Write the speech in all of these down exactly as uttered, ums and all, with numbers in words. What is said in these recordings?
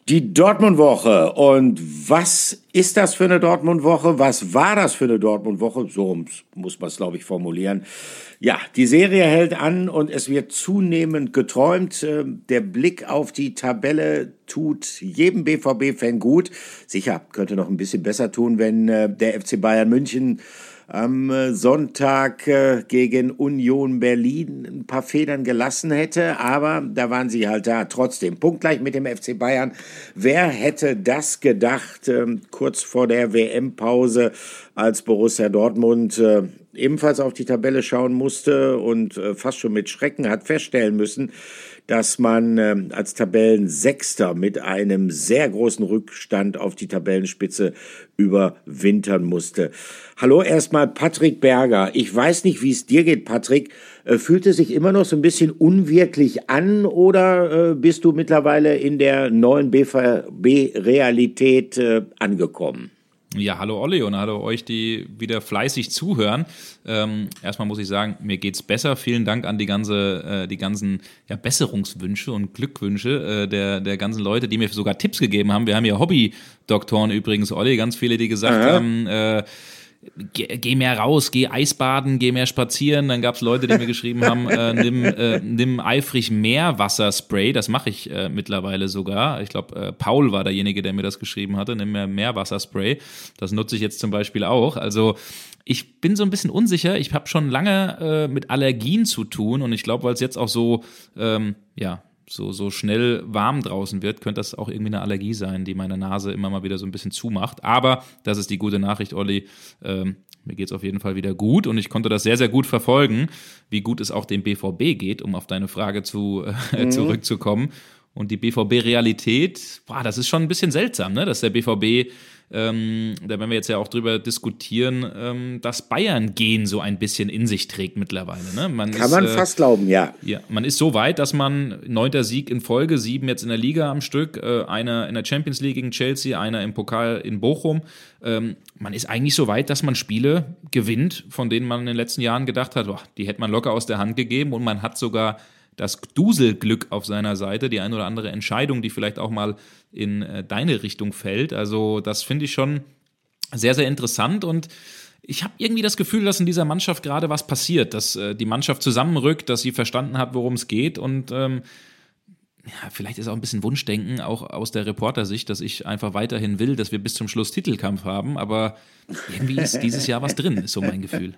Die Dortmund-Woche. Und was ist das für eine Dortmund-Woche? Was war das für eine Dortmund-Woche? So muss man es, glaube ich, formulieren. Ja, die Serie hält an und es wird zunehmend geträumt. Der Blick auf die Tabelle tut jedem B V B-Fan gut. Sicher, könnte noch ein bisschen besser tun, wenn der F C Bayern München am Sonntag gegen Union Berlin ein paar Federn gelassen hätte, aber da waren sie halt da. Trotzdem, punktgleich mit dem F C Bayern. Wer hätte das gedacht, kurz vor der W M-Pause, als Borussia Dortmund ebenfalls auf die Tabelle schauen musste und fast schon mit Schrecken hat feststellen müssen, dass man äh, als Tabellensechster mit einem sehr großen Rückstand auf die Tabellenspitze überwintern musste. Hallo erstmal Patrick Berger. Ich weiß nicht, wie es dir geht, Patrick. Äh, fühlt es sich immer noch so ein bisschen unwirklich an oder äh, bist du mittlerweile in der neuen B V B-Realität äh, angekommen? Ja, hallo Olli und hallo euch, die wieder fleißig zuhören. Ähm, erstmal muss ich sagen, mir geht's besser. Vielen Dank an die ganze, äh, die ganzen ja, Besserungswünsche und Glückwünsche äh, der der ganzen Leute, die mir sogar Tipps gegeben haben. Wir haben ja Hobby-Doktoren übrigens, Olli, ganz viele, die gesagt Aha. haben, äh, Geh, geh mehr raus, geh Eisbaden, geh mehr spazieren. Dann gab es Leute, die mir geschrieben haben, äh, nimm, äh, nimm eifrig Meerwasserspray. Das mache ich äh, mittlerweile sogar. Ich glaube, äh, Paul war derjenige, der mir das geschrieben hatte. Nimm mehr Meerwasserspray. Das nutze ich jetzt zum Beispiel auch. Also ich bin so ein bisschen unsicher. Ich habe schon lange äh, mit Allergien zu tun und ich glaube, weil es jetzt auch so, ähm, ja, so, so schnell warm draußen wird, könnte das auch irgendwie eine Allergie sein, die meine Nase immer mal wieder so ein bisschen zumacht. Aber das ist die gute Nachricht, Olli. Ähm, mir geht's auf jeden Fall wieder gut und ich konnte das sehr, sehr gut verfolgen, wie gut es auch dem B V B geht, um auf deine Frage zu, äh, mhm. zurückzukommen. Und die B V B-Realität, boah, das ist schon ein bisschen seltsam, ne? Dass der B V B, ähm, da werden wir jetzt ja auch drüber diskutieren, ähm, das Bayern-Gen so ein bisschen in sich trägt mittlerweile. Ne? Man Kann ist, man äh, fast glauben, ja. Ja, man ist so weit, dass man neunter Sieg in Folge, sieben jetzt in der Liga am Stück, äh, einer in der Champions League gegen Chelsea, einer im Pokal in Bochum. Ähm, man ist eigentlich so weit, dass man Spiele gewinnt, von denen man in den letzten Jahren gedacht hat, boah, die hätte man locker aus der Hand gegeben und man hat sogar das Duselglück auf seiner Seite, die ein oder andere Entscheidung, die vielleicht auch mal in äh, deine Richtung fällt. Also das finde ich schon sehr, sehr interessant und ich habe irgendwie das Gefühl, dass in dieser Mannschaft gerade was passiert, dass äh, die Mannschaft zusammenrückt, dass sie verstanden hat, worum es geht und ähm, ja, vielleicht ist auch ein bisschen Wunschdenken, auch aus der Reportersicht, dass ich einfach weiterhin will, dass wir bis zum Schluss Titelkampf haben, aber irgendwie ist dieses Jahr was drin, ist so mein Gefühl.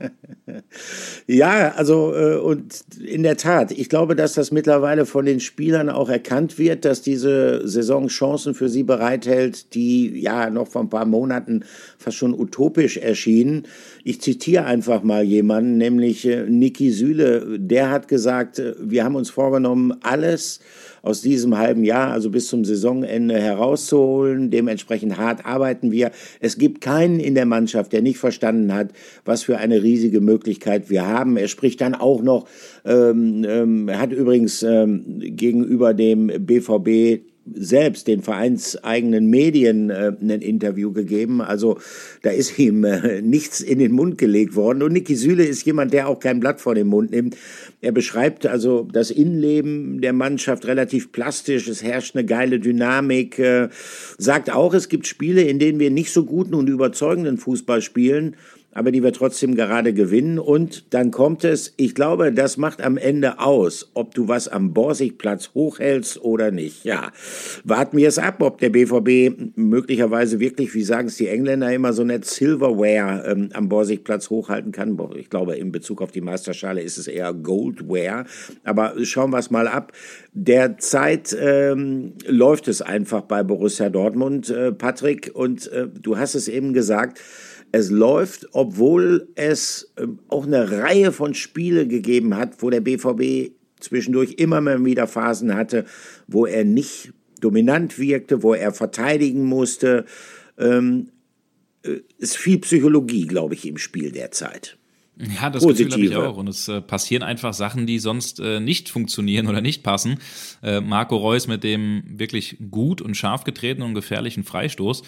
Ja, also äh, und in der Tat, ich glaube, dass das mittlerweile von den Spielern auch erkannt wird, dass diese Saison Chancen für sie bereithält, die ja noch vor ein paar Monaten fast schon utopisch erschienen. Ich zitiere einfach mal jemanden, nämlich äh, Niki Süle, der hat gesagt, äh, wir haben uns vorgenommen, alles aus diesem halben Jahr, also bis zum Saisonende herauszuholen. Dementsprechend hart arbeiten wir. Es gibt keinen in der Mannschaft, der nicht verstanden hat, was für eine riesige Möglichkeit wir haben. Er spricht dann auch noch, ähm, ähm, er hat übrigens ähm, gegenüber dem B V B selbst den vereinseigenen Medien äh, ein Interview gegeben. Also da ist ihm äh, nichts in den Mund gelegt worden. Und Niki Süle ist jemand, der auch kein Blatt vor den Mund nimmt. Er beschreibt also das Innenleben der Mannschaft relativ plastisch. Es herrscht eine geile Dynamik. Äh, sagt auch, es gibt Spiele, in denen wir nicht so guten und überzeugenden Fußball spielen, aber die wir trotzdem gerade gewinnen. Und dann kommt es, ich glaube, das macht am Ende aus, ob du was am Borsigplatz hochhältst oder nicht. Ja, warten wir es ab, ob der B V B möglicherweise wirklich, wie sagen es die Engländer immer so nett, Silverware ähm, am Borsigplatz hochhalten kann. Ich glaube, in Bezug auf die Meisterschale ist es eher Goldware. Aber schauen wir es mal ab. Derzeit ähm, läuft es einfach bei Borussia Dortmund, äh, Patrick. Und äh, du hast es eben gesagt, es läuft, obwohl es auch eine Reihe von Spielen gegeben hat, wo der B V B zwischendurch immer mal wieder Phasen hatte, wo er nicht dominant wirkte, wo er verteidigen musste. Ähm, es ist viel Psychologie, glaube ich, im Spiel derzeit. Ja, das Gefühl habe ich auch. Und es äh, passieren einfach Sachen, die sonst äh, nicht funktionieren oder nicht passen. Äh, Marco Reus mit dem wirklich gut und scharf getretenen und gefährlichen Freistoß.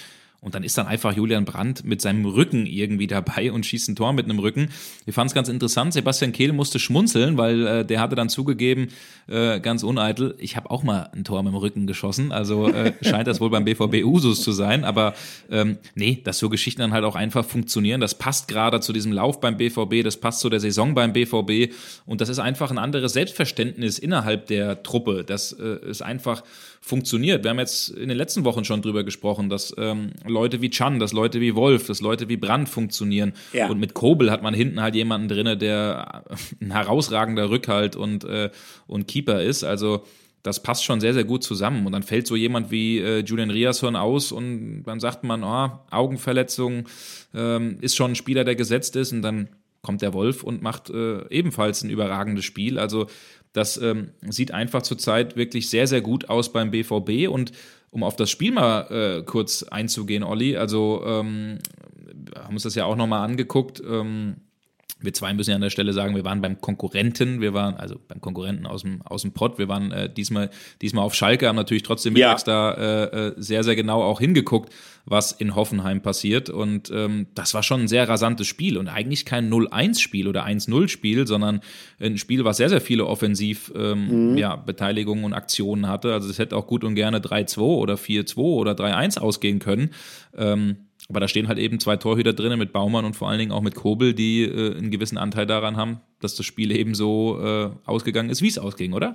Und dann ist dann einfach Julian Brandt mit seinem Rücken irgendwie dabei und schießt ein Tor mit einem Rücken. Ich fand es ganz interessant, Sebastian Kehl musste schmunzeln, weil äh, der hatte dann zugegeben, äh, ganz uneitel, ich habe auch mal ein Tor mit dem Rücken geschossen, also äh, scheint das wohl beim B V B Usus zu sein, aber ähm, nee, dass so Geschichten dann halt auch einfach funktionieren, das passt gerade zu diesem Lauf beim B V B, das passt zu der Saison beim B V B und das ist einfach ein anderes Selbstverständnis innerhalb der Truppe, dass äh, es einfach funktioniert. Wir haben jetzt in den letzten Wochen schon drüber gesprochen, dass ähm, Leute wie Can, dass Leute wie Wolf, dass Leute wie Brandt funktionieren. Ja. Und mit Kobel hat man hinten halt jemanden drin, der ein herausragender Rückhalt und, äh, und Keeper ist. Also das passt schon sehr, sehr gut zusammen. Und dann fällt so jemand wie äh, Julian Riasson aus und dann sagt man, oh, Augenverletzung, ähm, ist schon ein Spieler, der gesetzt ist. Und dann kommt der Wolf und macht äh, ebenfalls ein überragendes Spiel. Also das ähm, sieht einfach zurzeit wirklich sehr, sehr gut aus beim B V B. Und um auf das Spiel mal äh, kurz einzugehen, Olli, also ähm, haben uns das ja auch nochmal angeguckt. Ähm, wir zwei müssen ja an der Stelle sagen, wir waren beim Konkurrenten, wir waren also beim Konkurrenten aus dem, aus dem Pott, wir waren äh, diesmal, diesmal auf Schalke, haben natürlich trotzdem mittags ja. da äh, sehr, sehr genau auch hingeguckt, was in Hoffenheim passiert und ähm, das war schon ein sehr rasantes Spiel und eigentlich kein null eins Spiel oder eins null Spiel, sondern ein Spiel, was sehr, sehr viele offensiv ähm, mhm. ja, Beteiligungen und Aktionen hatte, also es hätte auch gut und gerne drei zwei oder vier zwei oder drei eins ausgehen können, ähm, aber da stehen halt eben zwei Torhüter drin mit Baumann und vor allen Dingen auch mit Kobel, die äh, einen gewissen Anteil daran haben, dass das Spiel eben so äh, ausgegangen ist, wie es ausging, oder?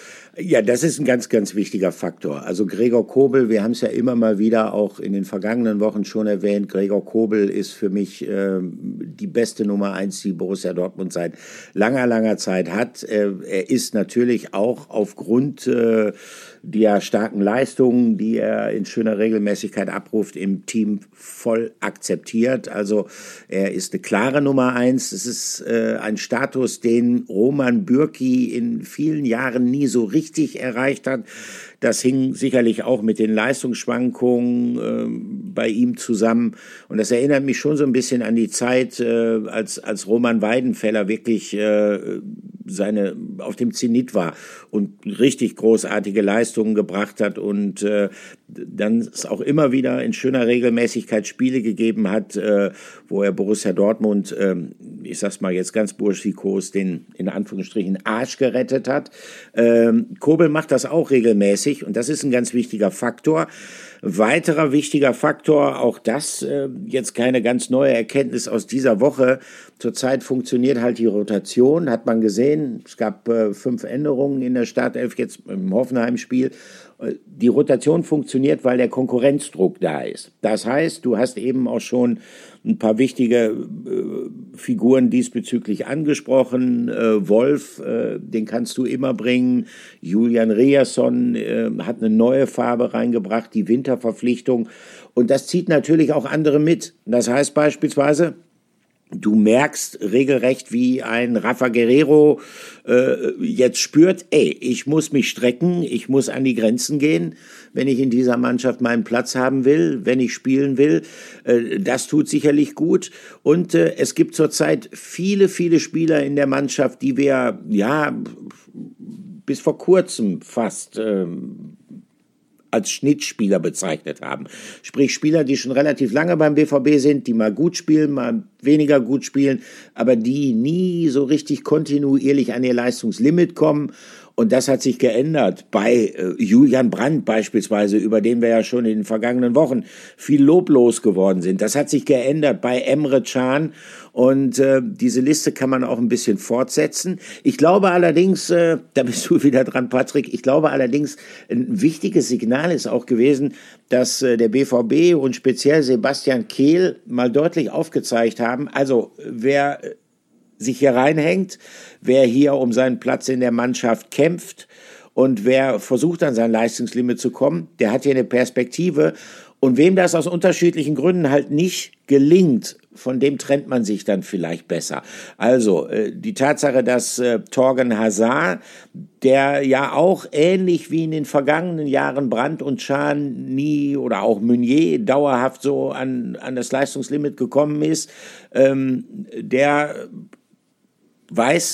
Ja, das ist ein ganz, ganz wichtiger Faktor. Also Gregor Kobel, wir haben es ja immer mal wieder auch in den vergangenen Wochen schon erwähnt, Gregor Kobel ist für mich äh, die beste Nummer eins, die Borussia Dortmund seit langer, langer Zeit hat. Äh, er ist natürlich auch aufgrund äh, der starken Leistungen, die er in schöner Regelmäßigkeit abruft, im Team voll akzeptiert. Also er ist eine klare Nummer eins. Es ist äh, ein Status, den Roman Bürki in vielen Jahren nie so richtig erreicht hat. Das hing sicherlich auch mit den Leistungsschwankungen äh, bei ihm zusammen. Und das erinnert mich schon so ein bisschen an die Zeit, äh, als, als Roman Weidenfeller wirklich äh, seine, auf dem Zenit war und richtig großartige Leistungen gebracht hat und äh, dann es auch immer wieder in schöner Regelmäßigkeit Spiele gegeben hat, äh, wo er Borussia Dortmund, äh, ich sag's mal jetzt ganz burschikos, den in Anführungsstrichen Arsch gerettet hat. Äh, Kobel macht das auch regelmäßig und das ist ein ganz wichtiger Faktor. Weiterer wichtiger Faktor, auch das äh, jetzt keine ganz neue Erkenntnis aus dieser Woche. Zurzeit funktioniert halt die Rotation, hat man gesehen. Es gab äh, fünf Änderungen in der Startelf jetzt im Hoffenheim-Spiel. Die Rotation funktioniert, weil der Konkurrenzdruck da ist. Das heißt, du hast eben auch schon ein paar wichtige äh, Figuren diesbezüglich angesprochen. Äh, Wolf, äh, den kannst du immer bringen. Julian Riasson äh, hat eine neue Farbe reingebracht, die Winterverpflichtung. Und das zieht natürlich auch andere mit. Das heißt beispielsweise, du merkst regelrecht, wie ein Rafa Guerrero äh, jetzt spürt, ey, ich muss mich strecken, ich muss an die Grenzen gehen, wenn ich in dieser Mannschaft meinen Platz haben will, wenn ich spielen will. Äh, das tut sicherlich gut. Und äh, es gibt zurzeit viele, viele Spieler in der Mannschaft, die wir, ja, bis vor kurzem fast äh, als Schnittspieler bezeichnet haben. Sprich Spieler, die schon relativ lange beim B V B sind, die mal gut spielen, mal weniger gut spielen, aber die nie so richtig kontinuierlich an ihr Leistungslimit kommen. Und das hat sich geändert bei äh, Julian Brandt beispielsweise, über den wir ja schon in den vergangenen Wochen viel loblos geworden sind. Das hat sich geändert bei Emre Can. Und äh, diese Liste kann man auch ein bisschen fortsetzen. Ich glaube allerdings, äh, da bist du wieder dran, Patrick, ich glaube allerdings, ein wichtiges Signal ist auch gewesen, dass äh, der B V B und speziell Sebastian Kehl mal deutlich aufgezeigt haben, also wer sich hier reinhängt, wer hier um seinen Platz in der Mannschaft kämpft und wer versucht, an sein Leistungslimit zu kommen, der hat hier eine Perspektive. Und wem das aus unterschiedlichen Gründen halt nicht gelingt, von dem trennt man sich dann vielleicht besser. Also äh, die Tatsache, dass äh, Thorgan Hazard, der ja auch ähnlich wie in den vergangenen Jahren Brandt und Can nie oder auch Meunier dauerhaft so an, an das Leistungslimit gekommen ist, ähm, der weiß,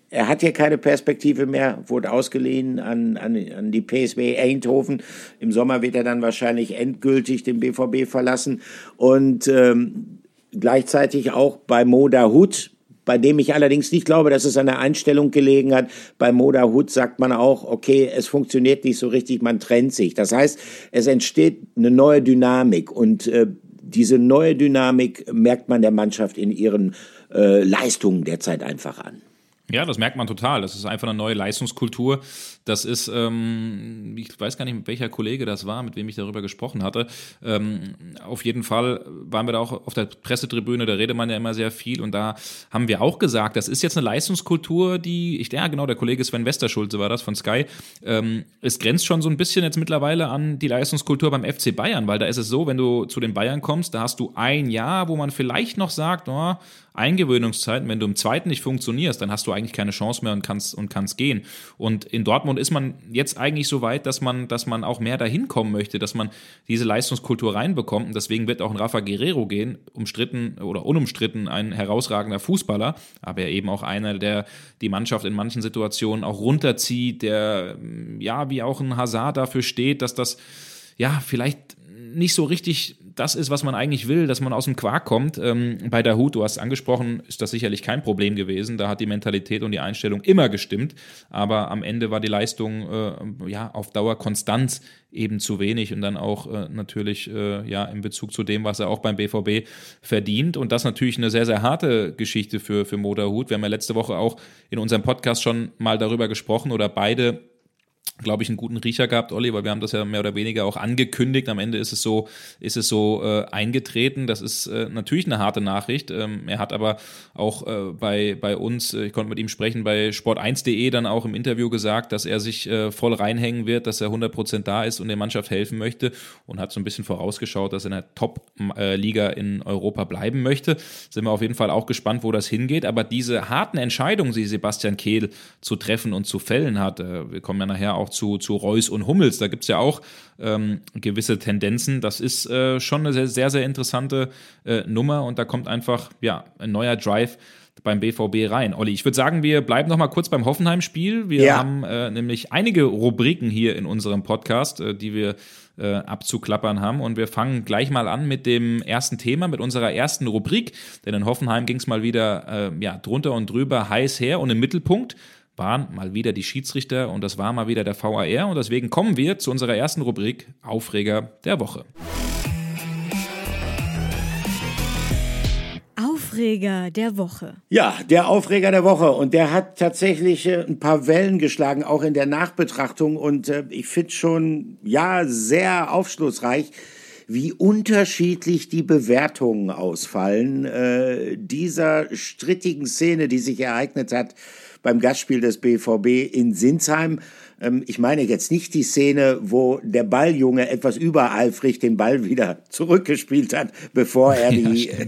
Er hat hier keine Perspektive mehr, wurde ausgeliehen an, an, an die P S V Eindhoven. Im Sommer wird er dann wahrscheinlich endgültig den B V B verlassen. Und ähm, gleichzeitig auch bei Mo Dahoud, bei dem ich allerdings nicht glaube, dass es an der Einstellung gelegen hat. Bei Mo Dahoud sagt man auch, okay, es funktioniert nicht so richtig, man trennt sich. Das heißt, es entsteht eine neue Dynamik und äh, diese neue Dynamik merkt man der Mannschaft in ihren äh, Leistungen derzeit einfach an. Ja, das merkt man total. Das ist einfach eine neue Leistungskultur. Das ist, ähm, ich weiß gar nicht, welcher Kollege das war, mit wem ich darüber gesprochen hatte. Ähm, auf jeden Fall waren wir da auch auf der Pressetribüne, da redet man ja immer sehr viel und da haben wir auch gesagt, das ist jetzt eine Leistungskultur, die, ich, ja genau, der Kollege Sven Westerschulze war das von Sky, ähm, es grenzt schon so ein bisschen jetzt mittlerweile an die Leistungskultur beim F C Bayern, weil da ist es so, wenn du zu den Bayern kommst, da hast du ein Jahr, wo man vielleicht noch sagt, oh, Eingewöhnungszeit, wenn du im zweiten nicht funktionierst, dann hast du eigentlich keine Chance mehr und kannst und kannst gehen. Und in Dortmund ist man jetzt eigentlich so weit, dass man, dass man auch mehr dahin kommen möchte, dass man diese Leistungskultur reinbekommt. Und deswegen wird auch ein Rafa Guerrero gehen, umstritten oder unumstritten ein herausragender Fußballer, aber eben auch einer, der die Mannschaft in manchen Situationen auch runterzieht, der ja wie auch ein Hazard dafür steht, dass das ja vielleicht nicht so richtig das ist, was man eigentlich will, dass man aus dem Quark kommt. Ähm, bei Dahoud, du hast es angesprochen, ist das sicherlich kein Problem gewesen. Da hat die Mentalität und die Einstellung immer gestimmt. Aber am Ende war die Leistung äh, ja auf Dauer konstant eben zu wenig und dann auch äh, natürlich äh, ja in Bezug zu dem, was er auch beim B V B verdient. Und das natürlich eine sehr, sehr harte Geschichte für, für Mo Dahoud. Wir haben ja letzte Woche auch in unserem Podcast schon mal darüber gesprochen oder beide, glaube ich, einen guten Riecher gehabt, Olli, weil wir haben das ja mehr oder weniger auch angekündigt. Am Ende ist es so, ist es so äh, eingetreten. Das ist äh, natürlich eine harte Nachricht. Ähm, er hat aber auch äh, bei, bei uns, äh, ich konnte mit ihm sprechen, bei sport eins punkt de dann auch im Interview gesagt, dass er sich äh, voll reinhängen wird, dass er hundert Prozent da ist und der Mannschaft helfen möchte und hat so ein bisschen vorausgeschaut, dass er in der Top-Liga in Europa bleiben möchte. Sind wir auf jeden Fall auch gespannt, wo das hingeht. Aber diese harten Entscheidungen, die Sebastian Kehl zu treffen und zu fällen hat, äh, wir kommen ja nachher auch zu, zu Reus und Hummels, da gibt es ja auch ähm, gewisse Tendenzen. Das ist äh, schon eine sehr, sehr, sehr interessante äh, Nummer und da kommt einfach ja ein neuer Drive beim B V B rein. Olli, ich würde sagen, wir bleiben noch mal kurz beim Hoffenheim-Spiel. Wir ja. haben äh, nämlich einige Rubriken hier in unserem Podcast, äh, die wir äh, abzuklappern haben und wir fangen gleich mal an mit dem ersten Thema, mit unserer ersten Rubrik, denn in Hoffenheim ging es mal wieder äh, ja, drunter und drüber heiß her und im Mittelpunkt waren mal wieder die Schiedsrichter und das war mal wieder der V A R und deswegen kommen wir zu unserer ersten Rubrik Aufreger der Woche. Aufreger der Woche. Ja, der Aufreger der Woche und der hat tatsächlich äh, ein paar Wellen geschlagen, auch in der Nachbetrachtung und äh, ich finde schon, ja, sehr aufschlussreich, wie unterschiedlich die Bewertungen ausfallen äh, dieser strittigen Szene, die sich ereignet hat beim Gastspiel des B V B in Sinsheim. Ähm, ich meine jetzt nicht die Szene, wo der Balljunge etwas übereifrig den Ball wieder zurückgespielt hat, bevor er die, ja,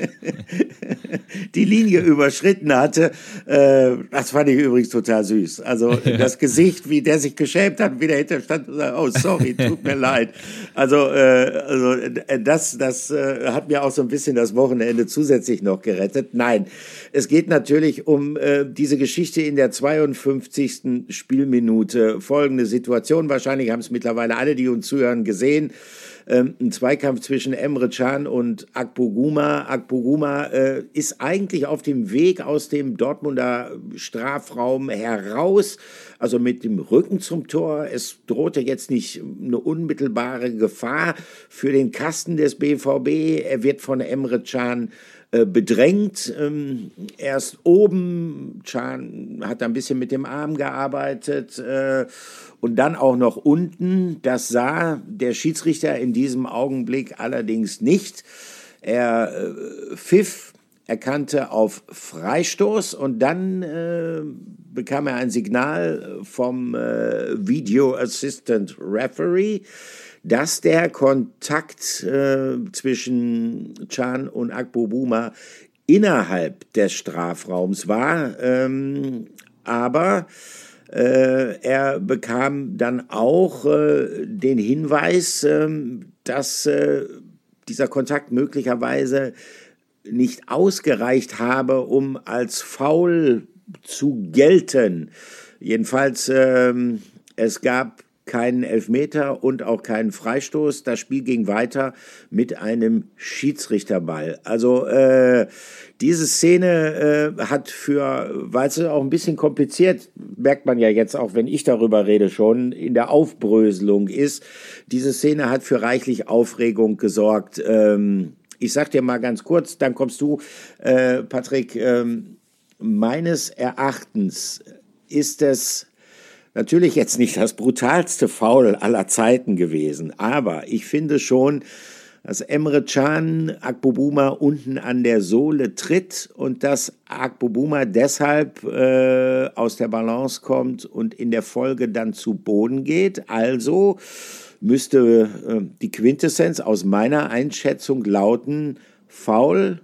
die Linie überschritten hatte. Äh, das fand ich übrigens total süß. Also ja. Das Gesicht, wie der sich geschämt hat, wie der hinter stand und sagt, oh sorry, tut mir leid. Also, äh, also das, das äh, hat mir auch so ein bisschen das Wochenende zusätzlich noch gerettet. Nein, es geht natürlich um äh, diese Geschichte in der zweiundfünfzigsten Spielminute. Folgende Situation, wahrscheinlich haben es mittlerweile alle, die uns zuhören, gesehen. Ähm, ein Zweikampf zwischen Emre Can und Akpoguma. Akpoguma äh, ist eigentlich auf dem Weg aus dem Dortmunder Strafraum heraus, also mit dem Rücken zum Tor. Es drohte jetzt nicht eine unmittelbare Gefahr für den Kasten des B V B. Er wird von Emre Can bedrängt. Ähm, erst oben, Can hat ein bisschen mit dem Arm gearbeitet äh, und dann auch noch unten. Das sah der Schiedsrichter in diesem Augenblick allerdings nicht. Er äh, pfiff, erkannte auf Freistoß und dann äh, bekam er ein Signal vom äh, Video Assistant Referee, dass der Kontakt äh, zwischen Can und Akpoguma innerhalb des Strafraums war, ähm, aber äh, er bekam dann auch äh, den Hinweis, äh, dass äh, dieser Kontakt möglicherweise nicht ausgereicht habe, um als Foul zu gelten. Jedenfalls, ähm, es gab keinen Elfmeter und auch keinen Freistoß. Das Spiel ging weiter mit einem Schiedsrichterball. Also äh, diese Szene äh, hat für, weil es auch ein bisschen kompliziert, merkt man ja jetzt auch, wenn ich darüber rede, schon in der Aufbröselung ist. Diese Szene hat für reichlich Aufregung gesorgt. Ähm, ich sag dir mal ganz kurz, dann kommst du, äh, Patrick. Ähm, meines Erachtens ist es natürlich jetzt nicht das brutalste Foul aller Zeiten gewesen, aber ich finde schon, dass Emre Can Akpobuma unten an der Sohle tritt und dass Akpobuma deshalb äh, aus der Balance kommt und in der Folge dann zu Boden geht. Also müsste äh, die Quintessenz aus meiner Einschätzung lauten, Foul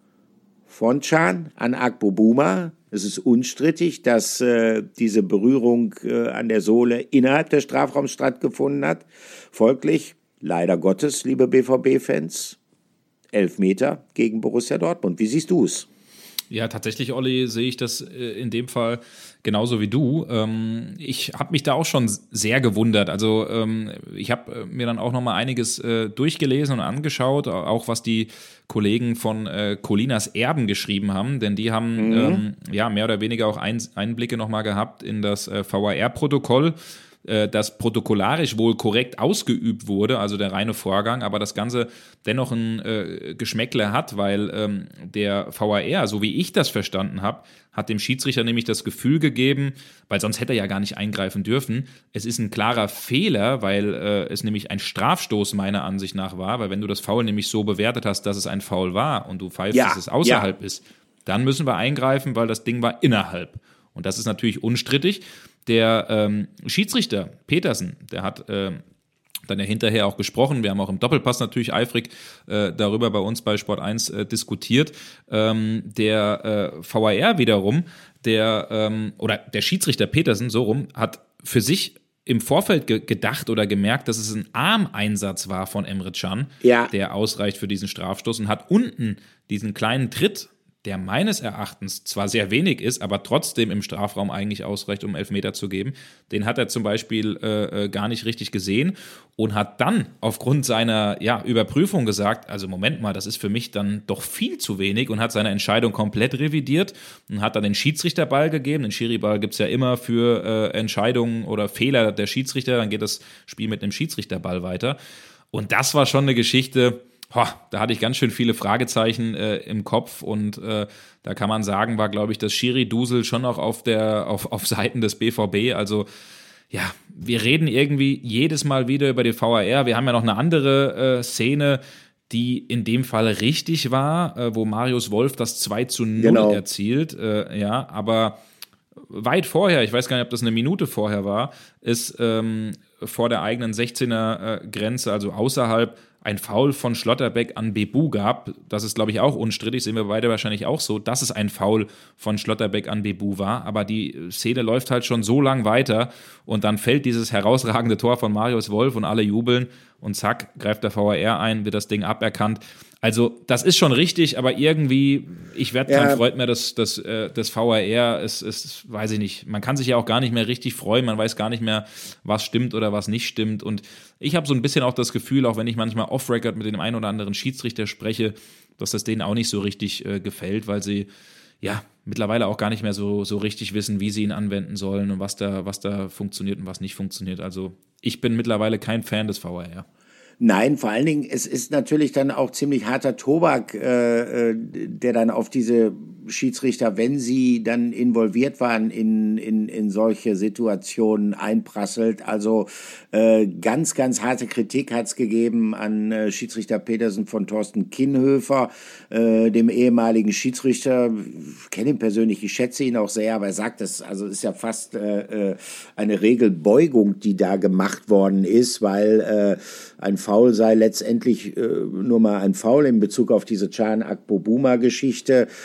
von Can an Akpobuma. Es ist unstrittig, dass äh, diese Berührung äh, an der Sohle innerhalb des Strafraums stattgefunden hat. Folglich, leider Gottes, liebe B V B-Fans, Elfmeter gegen Borussia Dortmund. Wie siehst du es? Ja, tatsächlich, Olli, sehe ich das äh, in dem Fall genauso wie du. Ähm, ich habe mich da auch schon sehr gewundert. Also ähm, ich habe äh, mir dann auch noch mal einiges äh, durchgelesen und angeschaut, auch was die Kollegen von äh, Colinas Erben geschrieben haben, denn die haben mhm. ähm, ja mehr oder weniger auch ein, Einblicke noch mal gehabt in das äh, V A R-Protokoll, äh, das protokollarisch wohl korrekt ausgeübt wurde, also der reine Vorgang, aber das Ganze dennoch ein äh, Geschmäckle hat, weil ähm, der V A R, so wie ich das verstanden habe, hat dem Schiedsrichter nämlich das Gefühl gegeben, weil sonst hätte er ja gar nicht eingreifen dürfen, es ist ein klarer Fehler, weil äh, es nämlich ein Strafstoß meiner Ansicht nach war, weil wenn du das Foul nämlich so bewertet hast, dass es ein Foul war und du pfeifst, ja, dass es außerhalb ja. ist, dann müssen wir eingreifen, weil das Ding war innerhalb. Und das ist natürlich unstrittig. Der ähm, Schiedsrichter Petersen, der hat äh, dann ja hinterher auch gesprochen. Wir haben auch im Doppelpass natürlich eifrig äh, darüber bei uns bei Sport eins äh, diskutiert. Ähm, der äh, V A R wiederum, der ähm, oder der Schiedsrichter Petersen, so rum, hat für sich im Vorfeld ge- gedacht oder gemerkt, dass es ein Armeinsatz war von Emre Can, ja. der ausreicht für diesen Strafstoß und hat unten diesen kleinen Tritt, der meines Erachtens zwar sehr wenig ist, aber trotzdem im Strafraum eigentlich ausreicht, um Elfmeter zu geben. Den hat er zum Beispiel äh, gar nicht richtig gesehen und hat dann aufgrund seiner ja, Überprüfung gesagt, also Moment mal, das ist für mich dann doch viel zu wenig und hat seine Entscheidung komplett revidiert und hat dann den Schiedsrichterball gegeben. Den Schiri-Ball gibt es ja immer für äh, Entscheidungen oder Fehler der Schiedsrichter, dann geht das Spiel mit einem Schiedsrichterball weiter. Und das war schon eine Geschichte, Ho, da hatte ich ganz schön viele Fragezeichen äh, im Kopf und äh, da kann man sagen, war, glaube ich, das Schiri-Dusel schon auch auf, der, auf, auf Seiten des B V B. Also ja, wir reden irgendwie jedes Mal wieder über die V A R. Wir haben ja noch eine andere äh, Szene, die in dem Fall richtig war, äh, wo Marius Wolf das zwei zu null genau. erzielt. Äh, ja, aber weit vorher, ich weiß gar nicht, ob das eine Minute vorher war, ist ähm, vor der eigenen sechzehner-Grenze, also außerhalb, ein Foul von Schlotterbeck an Bebu gab. Das ist, glaube ich, auch unstrittig, sehen wir beide wahrscheinlich auch so, dass es ein Foul von Schlotterbeck an Bebu war. Aber die Szene läuft halt schon so lang weiter und dann fällt dieses herausragende Tor von Marius Wolf und alle jubeln und zack, greift der V A R ein, wird das Ding aberkannt. Also das ist schon richtig, aber irgendwie, ich werde kein ja. Freund mehr des, des, des V A R. Es ist, weiß ich nicht, man kann sich ja auch gar nicht mehr richtig freuen, man weiß gar nicht mehr, was stimmt oder was nicht stimmt. Und ich habe so ein bisschen auch das Gefühl, auch wenn ich manchmal off-Record mit dem einen oder anderen Schiedsrichter spreche, dass das denen auch nicht so richtig äh, gefällt, weil sie ja mittlerweile auch gar nicht mehr so, so richtig wissen, wie sie ihn anwenden sollen und was da, was da funktioniert und was nicht funktioniert. Also ich bin mittlerweile kein Fan des V A R. Nein, vor allen Dingen, es ist natürlich dann auch ziemlich harter Tobak, äh, der dann auf diese Schiedsrichter, wenn sie dann involviert waren in, in, in solche Situationen, einprasselt. Also äh, ganz, ganz harte Kritik hat es gegeben an äh, Schiedsrichter Petersen von Thorsten Kienhöfer, äh, dem ehemaligen Schiedsrichter. Ich kenne ihn persönlich, ich schätze ihn auch sehr, aber er sagt, das also ist ja fast äh, eine Regelbeugung, die da gemacht worden ist, weil äh, ein Foul sei letztendlich äh, nur mal ein Foul in Bezug auf diese Can Akpobuma-Geschichte. Äh,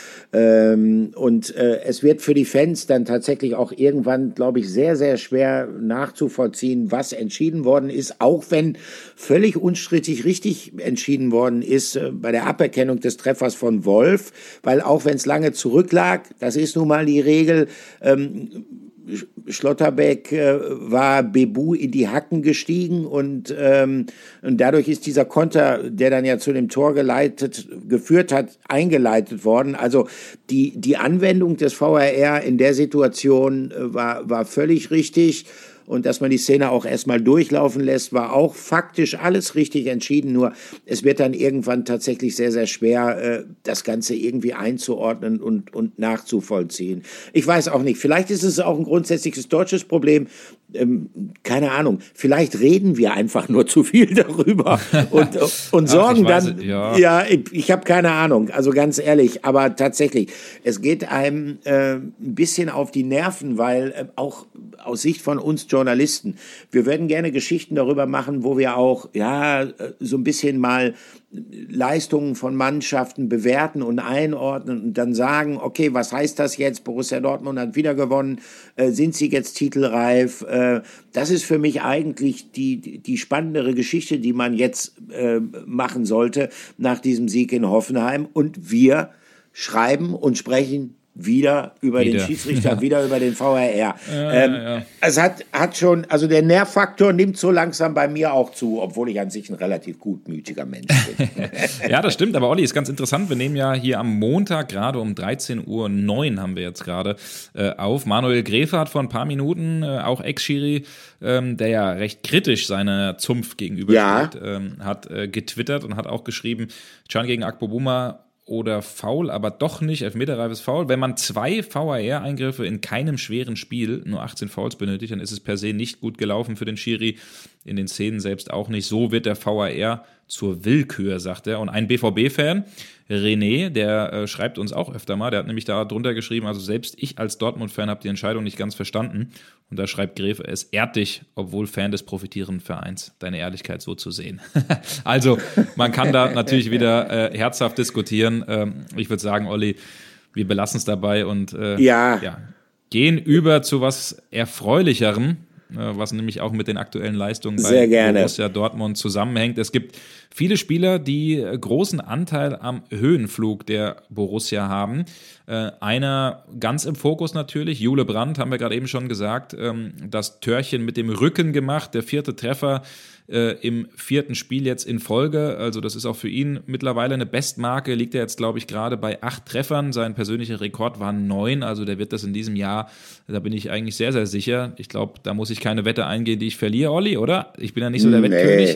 Ähm, und äh, es wird für die Fans dann tatsächlich auch irgendwann, glaube ich, sehr, sehr schwer nachzuvollziehen, was entschieden worden ist, auch wenn völlig unstrittig richtig entschieden worden ist äh, bei der Aberkennung des Treffers von Wolf, weil auch wenn es lange zurücklag, das ist nun mal die Regel, ähm, Schlotterbeck äh, war Bebu in die Hacken gestiegen und, ähm, und dadurch ist dieser Konter, der dann ja zu dem Tor geleitet, geführt hat, eingeleitet worden. Also die, die Anwendung des V A R in der Situation äh, war, war völlig richtig. Und dass man die Szene auch erstmal durchlaufen lässt, war auch faktisch alles richtig entschieden. Nur es wird dann irgendwann tatsächlich sehr, sehr schwer, das Ganze irgendwie einzuordnen und, und nachzuvollziehen. Ich weiß auch nicht, vielleicht ist es auch ein grundsätzliches deutsches Problem. Ähm, keine Ahnung, vielleicht reden wir einfach nur zu viel darüber und, und sorgen Ach, dann, ja, ja ich, ich habe keine Ahnung, also ganz ehrlich, aber tatsächlich, es geht einem äh, ein bisschen auf die Nerven, weil äh, auch aus Sicht von uns Journalisten, wir würden gerne Geschichten darüber machen, wo wir auch, ja, so ein bisschen mal Leistungen von Mannschaften bewerten und einordnen und dann sagen, okay, was heißt das jetzt? Borussia Dortmund hat wieder gewonnen, äh, sind sie jetzt titelreif? Äh, das ist für mich eigentlich die, die spannendere Geschichte, die man jetzt äh, machen sollte nach diesem Sieg in Hoffenheim. Und wir schreiben und sprechen wieder über wieder. den Schiedsrichter, ja. wieder über den V A R. Ja, ähm, ja, ja. Es hat, hat schon, also der Nervfaktor nimmt so langsam bei mir auch zu, obwohl ich an sich ein relativ gutmütiger Mensch bin. Ja, das stimmt, aber Olli, ist ganz interessant, wir nehmen ja hier am Montag gerade um dreizehn Uhr neun haben wir jetzt gerade äh, auf. Manuel Gräfe hat vor ein paar Minuten, äh, auch Ex-Schiri, ähm, der ja recht kritisch seiner Zunft gegenübersteht, ja. ähm, hat äh, getwittert und hat auch geschrieben, Can gegen Akpobuma oder Foul, aber doch nicht elfmeterreifes Foul. Wenn man zwei V A R-Eingriffe in keinem schweren Spiel, nur achtzehn Fouls benötigt, dann ist es per se nicht gut gelaufen für den Schiri, in den Szenen selbst auch nicht. So wird der V A R zur Willkür, sagt er. Und ein B V B-Fan, René, der äh, schreibt uns auch öfter mal, der hat nämlich da drunter geschrieben, also selbst ich als Dortmund-Fan habe die Entscheidung nicht ganz verstanden. Und da schreibt Gräfe, es ehrt dich, obwohl Fan des profitierenden Vereins, deine Ehrlichkeit so zu sehen. Also man kann da natürlich wieder äh, herzhaft diskutieren. Ähm, ich würde sagen, Olli, wir belassen es dabei und äh, ja. Ja, gehen über zu was Erfreulicherem, was nämlich auch mit den aktuellen Leistungen bei Borussia Dortmund zusammenhängt. Es gibt viele Spieler, die großen Anteil am Höhenflug der Borussia haben. Äh, einer ganz im Fokus natürlich, Jule Brandt, haben wir gerade eben schon gesagt, ähm, das Törchen mit dem Rücken gemacht, der vierte Treffer äh, im vierten Spiel jetzt in Folge. Also das ist auch für ihn mittlerweile eine Bestmarke, liegt er jetzt, glaube ich, gerade bei acht Treffern. Sein persönlicher Rekord waren neun, also der wird das in diesem Jahr, da bin ich eigentlich sehr, sehr sicher. Ich glaube, da muss ich keine Wette eingehen, die ich verliere, Olli, oder? Ich bin ja nicht so der nee. Wettkönig.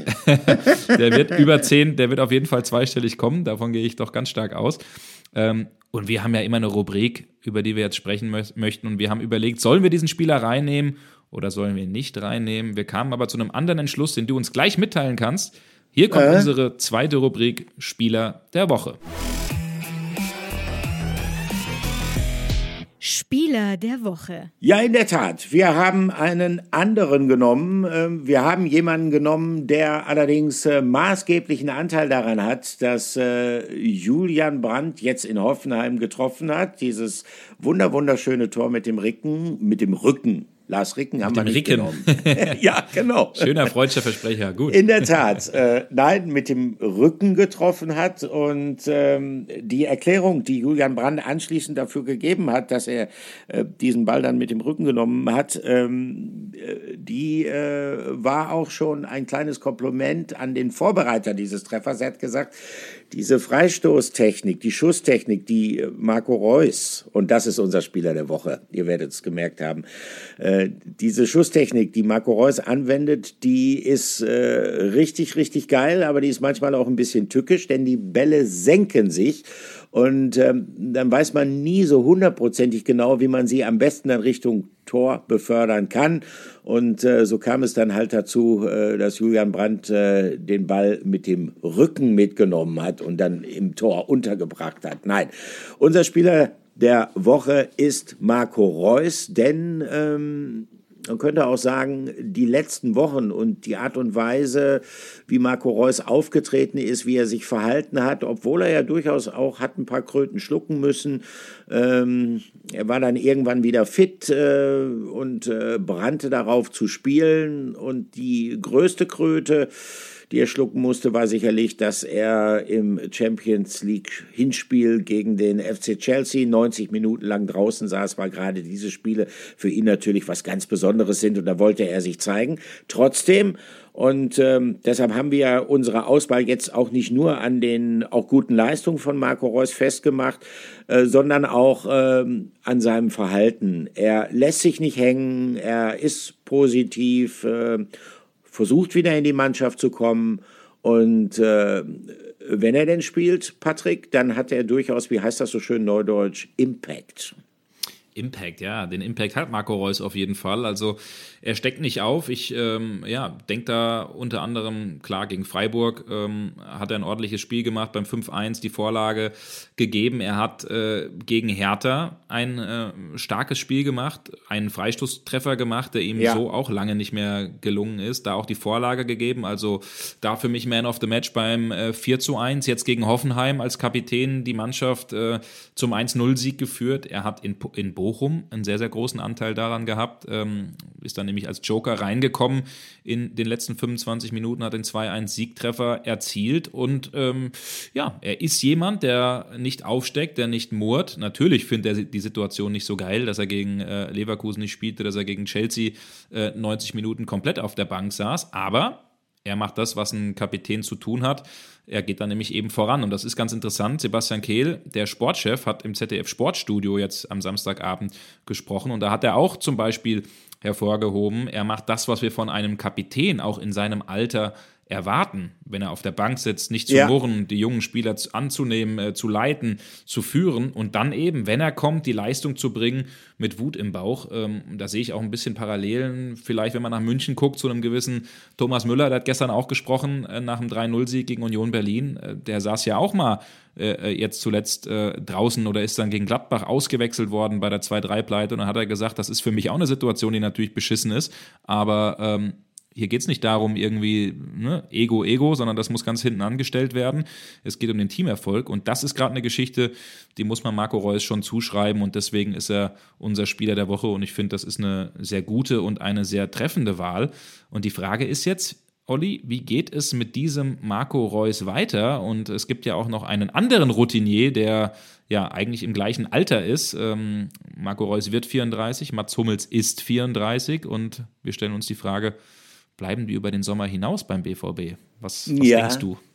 Der wird über zehn, der wird auf jeden Fall zweistellig kommen, davon gehe ich doch ganz stark aus. Ähm, und wir haben ja immer eine Rubrik, über die wir jetzt sprechen mö- möchten und wir haben überlegt, sollen wir diesen Spieler reinnehmen oder sollen wir ihn nicht reinnehmen? Wir kamen aber zu einem anderen Entschluss, den du uns gleich mitteilen kannst. Hier kommt äh? unsere zweite Rubrik, Spieler der Woche. Spieler der Woche. Ja, in der Tat. Wir haben einen anderen genommen. Wir haben jemanden genommen, der allerdings maßgeblichen Anteil daran hat, dass Julian Brandt jetzt in Hoffenheim getroffen hat. Dieses wunder wunderschöne Tor mit dem Rücken, mit dem Rücken. Lars Ricken haben wir nicht Ricken. genommen. Ja, genau. Schöner freudscher Versprecher, gut. In der Tat. Äh, nein, mit dem Rücken getroffen hat und ähm, die Erklärung, die Julian Brandt anschließend dafür gegeben hat, dass er äh, diesen Ball dann mit dem Rücken genommen hat, ähm, die äh, war auch schon ein kleines Kompliment an den Vorbereiter dieses Treffers. Er hat gesagt, diese Freistoßtechnik, die Schusstechnik, die Marco Reus, und das ist unser Spieler der Woche, ihr werdet es gemerkt haben, äh, diese Schusstechnik, die Marco Reus anwendet, die ist äh, richtig, richtig geil, aber die ist manchmal auch ein bisschen tückisch, denn die Bälle senken sich und ähm, dann weiß man nie so hundertprozentig genau, wie man sie am besten dann Richtung Tor befördern kann. Und äh, so kam es dann halt dazu, äh, dass Julian Brandt äh, den Ball mit dem Rücken mitgenommen hat und dann im Tor untergebracht hat. Nein, unser Spieler der Woche ist Marco Reus, denn ähm, man könnte auch sagen, die letzten Wochen und die Art und Weise, wie Marco Reus aufgetreten ist, wie er sich verhalten hat, obwohl er ja durchaus auch hat ein paar Kröten schlucken müssen. Ähm, er war dann irgendwann wieder fit äh, und äh, brannte darauf zu spielen. Und die größte Kröte, die er schlucken musste, war sicherlich, dass er im Champions League Hinspiel gegen den F C Chelsea neunzig Minuten lang draußen saß, weil gerade diese Spiele für ihn natürlich was ganz Besonderes sind und da wollte er sich zeigen. Trotzdem, und ähm, deshalb haben wir unsere Auswahl jetzt auch nicht nur an den auch guten Leistungen von Marco Reus festgemacht, äh, sondern auch ähm, an seinem Verhalten. Er lässt sich nicht hängen, er ist positiv, äh, versucht wieder in die Mannschaft zu kommen und äh, wenn er denn spielt, Patrick, dann hat er durchaus, wie heißt das so schön neudeutsch, Impact. Impact, ja, den Impact hat Marco Reus auf jeden Fall. Also er steckt nicht auf. Ich ähm, ja, denke da unter anderem, klar, gegen Freiburg ähm, hat er ein ordentliches Spiel gemacht, beim fünf eins die Vorlage gegeben. Er hat äh, gegen Hertha ein äh, starkes Spiel gemacht, einen Freistoßtreffer gemacht, der ihm ja. so auch lange nicht mehr gelungen ist. Da auch die Vorlage gegeben. Also da für mich Man of the Match beim äh, vier zu eins. Jetzt gegen Hoffenheim als Kapitän die Mannschaft äh, zum eins null Sieg geführt. Er hat in, in Bochum einen sehr, sehr großen Anteil daran gehabt, ähm, ist dann nämlich als Joker reingekommen in den letzten fünfundzwanzig Minuten, hat den zwei eins Siegtreffer erzielt und ähm, ja, er ist jemand, der nicht aufsteckt, der nicht murrt. Natürlich findet er die Situation nicht so geil, dass er gegen äh, Leverkusen nicht spielte, dass er gegen Chelsea äh, neunzig Minuten komplett auf der Bank saß, aber er macht das, was ein Kapitän zu tun hat. Er geht dann nämlich eben voran. Und das ist ganz interessant. Sebastian Kehl, der Sportchef, hat im Z D F-Sportstudio jetzt am Samstagabend gesprochen. Und da hat er auch zum Beispiel hervorgehoben, er macht das, was wir von einem Kapitän auch in seinem Alter erwarten, wenn er auf der Bank sitzt, nicht zu ja. murren, die jungen Spieler anzunehmen, äh, zu leiten, zu führen und dann eben, wenn er kommt, die Leistung zu bringen mit Wut im Bauch. Ähm, da sehe ich auch ein bisschen Parallelen, vielleicht wenn man nach München guckt, zu einem gewissen Thomas Müller, der hat gestern auch gesprochen, äh, nach dem drei null Sieg gegen Union Berlin, äh, der saß ja auch mal äh, jetzt zuletzt äh, draußen oder ist dann gegen Gladbach ausgewechselt worden bei der zwei drei Pleite und dann hat er gesagt, das ist für mich auch eine Situation, die natürlich beschissen ist, aber ähm, hier geht es nicht darum, irgendwie ne, Ego, Ego, sondern das muss ganz hinten angestellt werden. Es geht um den Teamerfolg und das ist gerade eine Geschichte, die muss man Marco Reus schon zuschreiben und deswegen ist er unser Spieler der Woche und ich finde, das ist eine sehr gute und eine sehr treffende Wahl. Und die Frage ist jetzt, Olli, wie geht es mit diesem Marco Reus weiter? Und es gibt ja auch noch einen anderen Routinier, der ja eigentlich im gleichen Alter ist. Ähm, Marco Reus wird vierunddreißig, Mats Hummels ist vierunddreißig und wir stellen uns die Frage, bleiben die über den Sommer hinaus beim B V B? Was, was ja. denkst du?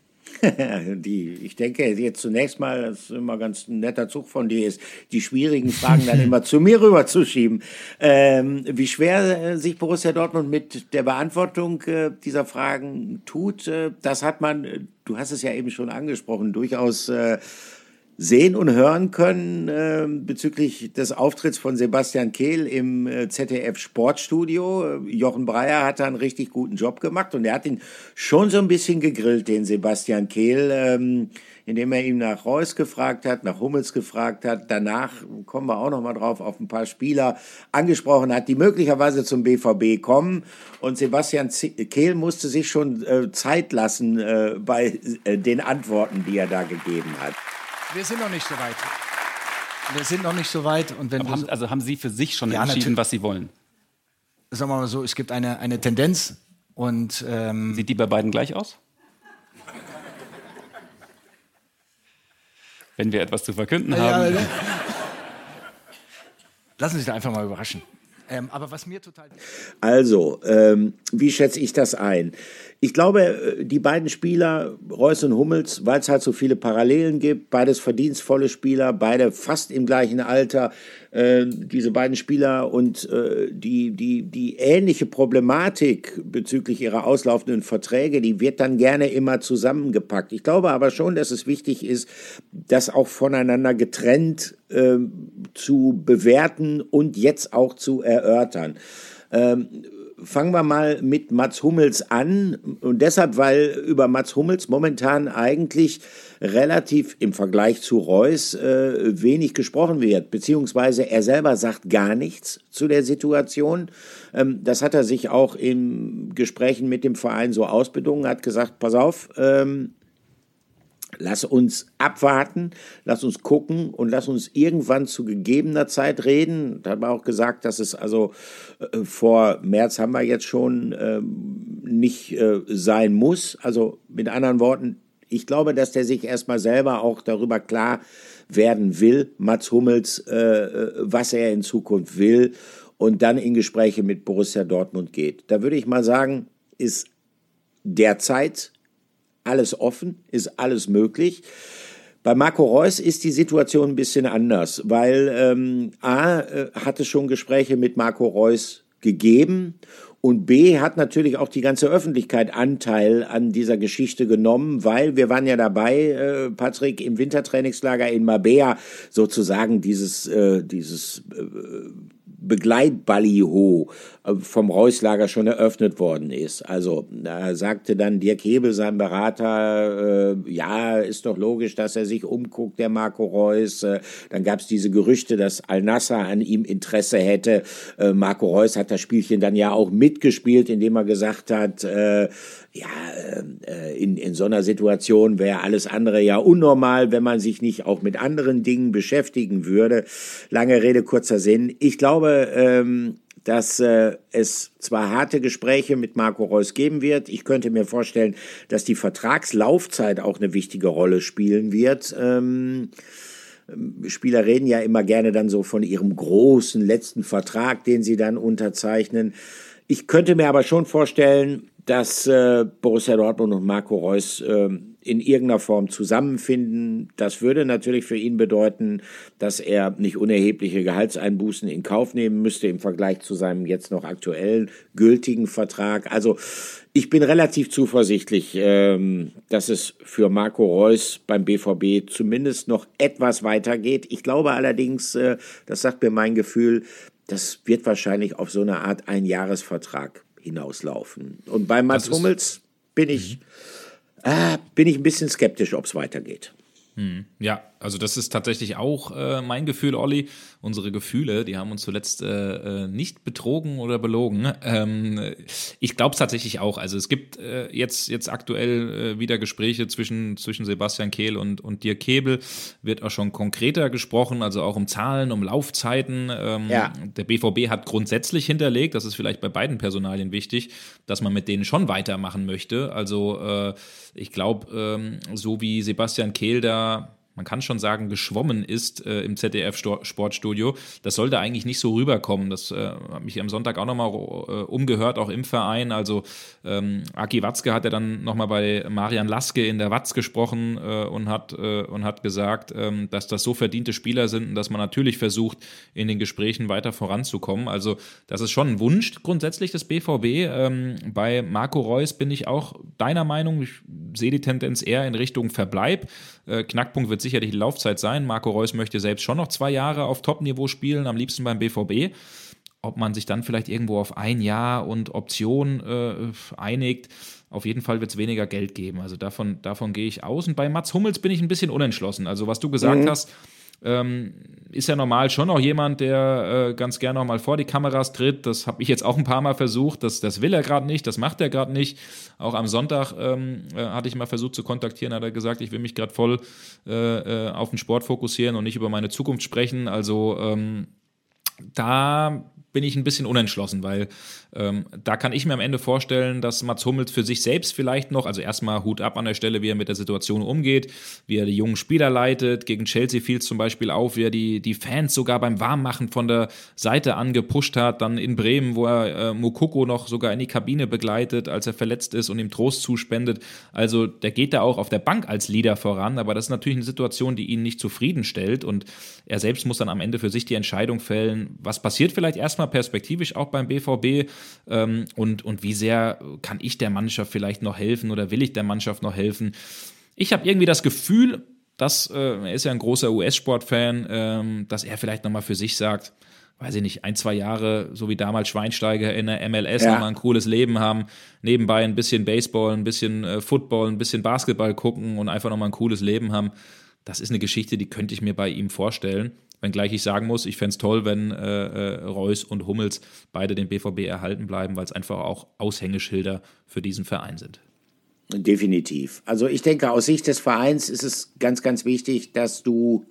die, ich denke jetzt zunächst mal, das ist immer ganz ein netter Zug von dir, ist, die schwierigen Fragen dann immer zu mir rüberzuschieben. Ähm, wie schwer sich Borussia Dortmund mit der Beantwortung äh, dieser Fragen tut, äh, das hat man, du hast es ja eben schon angesprochen, durchaus äh, sehen und hören können äh, bezüglich des Auftritts von Sebastian Kehl im äh, Z D F-Sportstudio. Jochen Breyer hat da einen richtig guten Job gemacht und er hat ihn schon so ein bisschen gegrillt, den Sebastian Kehl, ähm, indem er ihn nach Reus gefragt hat, nach Hummels gefragt hat. Danach kommen wir auch noch mal drauf, auf ein paar Spieler angesprochen hat, die möglicherweise zum B V B kommen. Und Sebastian Kehl musste sich schon äh, Zeit lassen äh, bei äh, den Antworten, die er da gegeben hat. Wir sind noch nicht so weit. Wir sind noch nicht so weit. Und wenn haben, also haben Sie für sich schon ja, entschieden, was Sie wollen? Sagen wir mal so, es gibt eine, eine Tendenz. Und, ähm, sieht die bei beiden gleich aus? Wenn wir etwas zu verkünden ja, haben. Ja, lassen Sie sich da einfach mal überraschen. Ähm, aber was mir total... Also, ähm, wie schätze ich das ein? Ich glaube, die beiden Spieler, Reus und Hummels, weil es halt so viele Parallelen gibt, beides verdienstvolle Spieler, beide fast im gleichen Alter, äh, diese beiden Spieler und äh, die, die, die ähnliche Problematik bezüglich ihrer auslaufenden Verträge, die wird dann gerne immer zusammengepackt. Ich glaube aber schon, dass es wichtig ist, das auch voneinander getrennt äh, zu bewerten und jetzt auch zu erörtern. Ähm, fangen wir mal mit Mats Hummels an. Und deshalb, weil über Mats Hummels momentan eigentlich relativ im Vergleich zu Reus äh, wenig gesprochen wird. Beziehungsweise er selber sagt gar nichts zu der Situation. Ähm, das hat er sich auch in Gesprächen mit dem Verein so ausbedungen, hat gesagt, pass auf, ähm, lass uns abwarten, lass uns gucken und lass uns irgendwann zu gegebener Zeit reden. Da hat man auch gesagt, dass es also äh, vor März haben wir jetzt schon äh, nicht äh, sein muss. Also mit anderen Worten, ich glaube, dass der sich erstmal selber auch darüber klar werden will, Mats Hummels, äh, was er in Zukunft will und dann in Gespräche mit Borussia Dortmund geht. Da würde ich mal sagen, ist derzeit alles offen, ist alles möglich. Bei Marco Reus ist die Situation ein bisschen anders, weil ähm, A, äh, hat es schon Gespräche mit Marco Reus gegeben und B, hat natürlich auch die ganze Öffentlichkeit Anteil an dieser Geschichte genommen, weil wir waren ja dabei, äh, Patrick, im Wintertrainingslager in Marbella sozusagen dieses, äh, dieses äh, Begleitballiho vom Reuslager schon eröffnet worden ist. Also da sagte dann Dirk Hebel, sein Berater, äh, ja, ist doch logisch, dass er sich umguckt, der Marco Reus. Äh, dann gab es diese Gerüchte, dass Al-Nassr an ihm Interesse hätte. Äh, Marco Reus hat das Spielchen dann ja auch mitgespielt, indem er gesagt hat, äh, ja, äh, in, in so einer Situation wäre alles andere ja unnormal, wenn man sich nicht auch mit anderen Dingen beschäftigen würde. Lange Rede, kurzer Sinn. Ich glaube, ähm, dass äh, es zwar harte Gespräche mit Marco Reus geben wird. Ich könnte mir vorstellen, dass die Vertragslaufzeit auch eine wichtige Rolle spielen wird. Ähm, Spieler reden ja immer gerne dann so von ihrem großen letzten Vertrag, den sie dann unterzeichnen. Ich könnte mir aber schon vorstellen, dass äh, Borussia Dortmund und Marco Reus äh, in irgendeiner Form zusammenfinden. Das würde natürlich für ihn bedeuten, dass er nicht unerhebliche Gehaltseinbußen in Kauf nehmen müsste im Vergleich zu seinem jetzt noch aktuellen gültigen Vertrag. Also ich bin relativ zuversichtlich, ähm, dass es für Marco Reus beim B V B zumindest noch etwas weitergeht. Ich glaube allerdings, äh, das sagt mir mein Gefühl, das wird wahrscheinlich auf so eine Art Einjahresvertrag hinauslaufen. Und bei Mats Hummels bin ich, mhm. äh, bin ich ein bisschen skeptisch, ob es weitergeht. Hm. Ja, also das ist tatsächlich auch äh, mein Gefühl, Olli. Unsere Gefühle, die haben uns zuletzt äh, nicht betrogen oder belogen. Ähm, ich glaube es tatsächlich auch. Also es gibt äh, jetzt, jetzt aktuell äh, wieder Gespräche zwischen, zwischen Sebastian Kehl und, und Dirk Hebel. Wird auch schon konkreter gesprochen, also auch um Zahlen, um Laufzeiten. Ähm, ja. Der B V B hat grundsätzlich hinterlegt, das ist vielleicht bei beiden Personalien wichtig, dass man mit denen schon weitermachen möchte. Also äh, ich glaube, ähm, so wie Sebastian Kehl da, man kann schon sagen, geschwommen ist äh, im Z D F-Sportstudio. Das sollte eigentlich nicht so rüberkommen. Das äh, hat mich am Sonntag auch nochmal äh, umgehört, auch im Verein. Also ähm, Aki Watzke hat ja dann nochmal bei Marian Laske in der Watz gesprochen äh, und, hat, äh, und hat gesagt, äh, dass das so verdiente Spieler sind und dass man natürlich versucht, in den Gesprächen weiter voranzukommen. Also das ist schon ein Wunsch grundsätzlich des B V B. Ähm, bei Marco Reus bin ich auch deiner Meinung. Ich sehe die Tendenz eher in Richtung Verbleib. Äh, Knackpunkt wird sicherlich die Laufzeit sein. Marco Reus möchte selbst schon noch zwei Jahre auf Top-Niveau spielen, am liebsten beim B V B. Ob man sich dann vielleicht irgendwo auf ein Jahr und Option äh, einigt, auf jeden Fall wird es weniger Geld geben. Also davon, davon gehe ich aus. Und bei Mats Hummels bin ich ein bisschen unentschlossen. Also was du gesagt mhm. hast, ähm, ist ja normal schon auch jemand, der äh, ganz gerne auch mal vor die Kameras tritt. Das habe ich jetzt auch ein paar Mal versucht. Das, das will er gerade nicht, das macht er gerade nicht. Auch am Sonntag ähm, äh, hatte ich mal versucht zu kontaktieren, hat er gesagt, ich will mich gerade voll äh, äh, auf den Sport fokussieren und nicht über meine Zukunft sprechen. Also ähm, da bin ich ein bisschen unentschlossen, weil ähm, da kann ich mir am Ende vorstellen, dass Mats Hummels für sich selbst vielleicht noch, also erstmal Hut ab an der Stelle, wie er mit der Situation umgeht, wie er die jungen Spieler leitet. Gegen Chelsea fiel es zum Beispiel auf, wie er die, die Fans sogar beim Warmmachen von der Seite an gepusht hat. Dann in Bremen, wo er äh, Moukoko noch sogar in die Kabine begleitet, als er verletzt ist und ihm Trost zuspendet. Also der geht da auch auf der Bank als Leader voran, aber das ist natürlich eine Situation, die ihn nicht zufriedenstellt und er selbst muss dann am Ende für sich die Entscheidung fällen, was passiert vielleicht erstmal perspektivisch auch beim B V B ähm, und, und wie sehr kann ich der Mannschaft vielleicht noch helfen oder will ich der Mannschaft noch helfen. Ich habe irgendwie das Gefühl, dass, äh, er ist ja ein großer U S-Sport-Fan, ähm, dass er vielleicht nochmal für sich sagt, weiß ich nicht, ein, zwei Jahre, so wie damals Schweinsteiger in der M L S, Ja. nochmal ein cooles Leben haben, nebenbei ein bisschen Baseball, ein bisschen äh, Football, ein bisschen Basketball gucken und einfach nochmal ein cooles Leben haben. Das ist eine Geschichte, die könnte ich mir bei ihm vorstellen. Wenngleich ich sagen muss, ich fände es toll, wenn äh, äh, Reus und Hummels beide den B V B erhalten bleiben, weil es einfach auch Aushängeschilder für diesen Verein sind. Definitiv. Also ich denke, aus Sicht des Vereins ist es ganz, ganz wichtig, dass du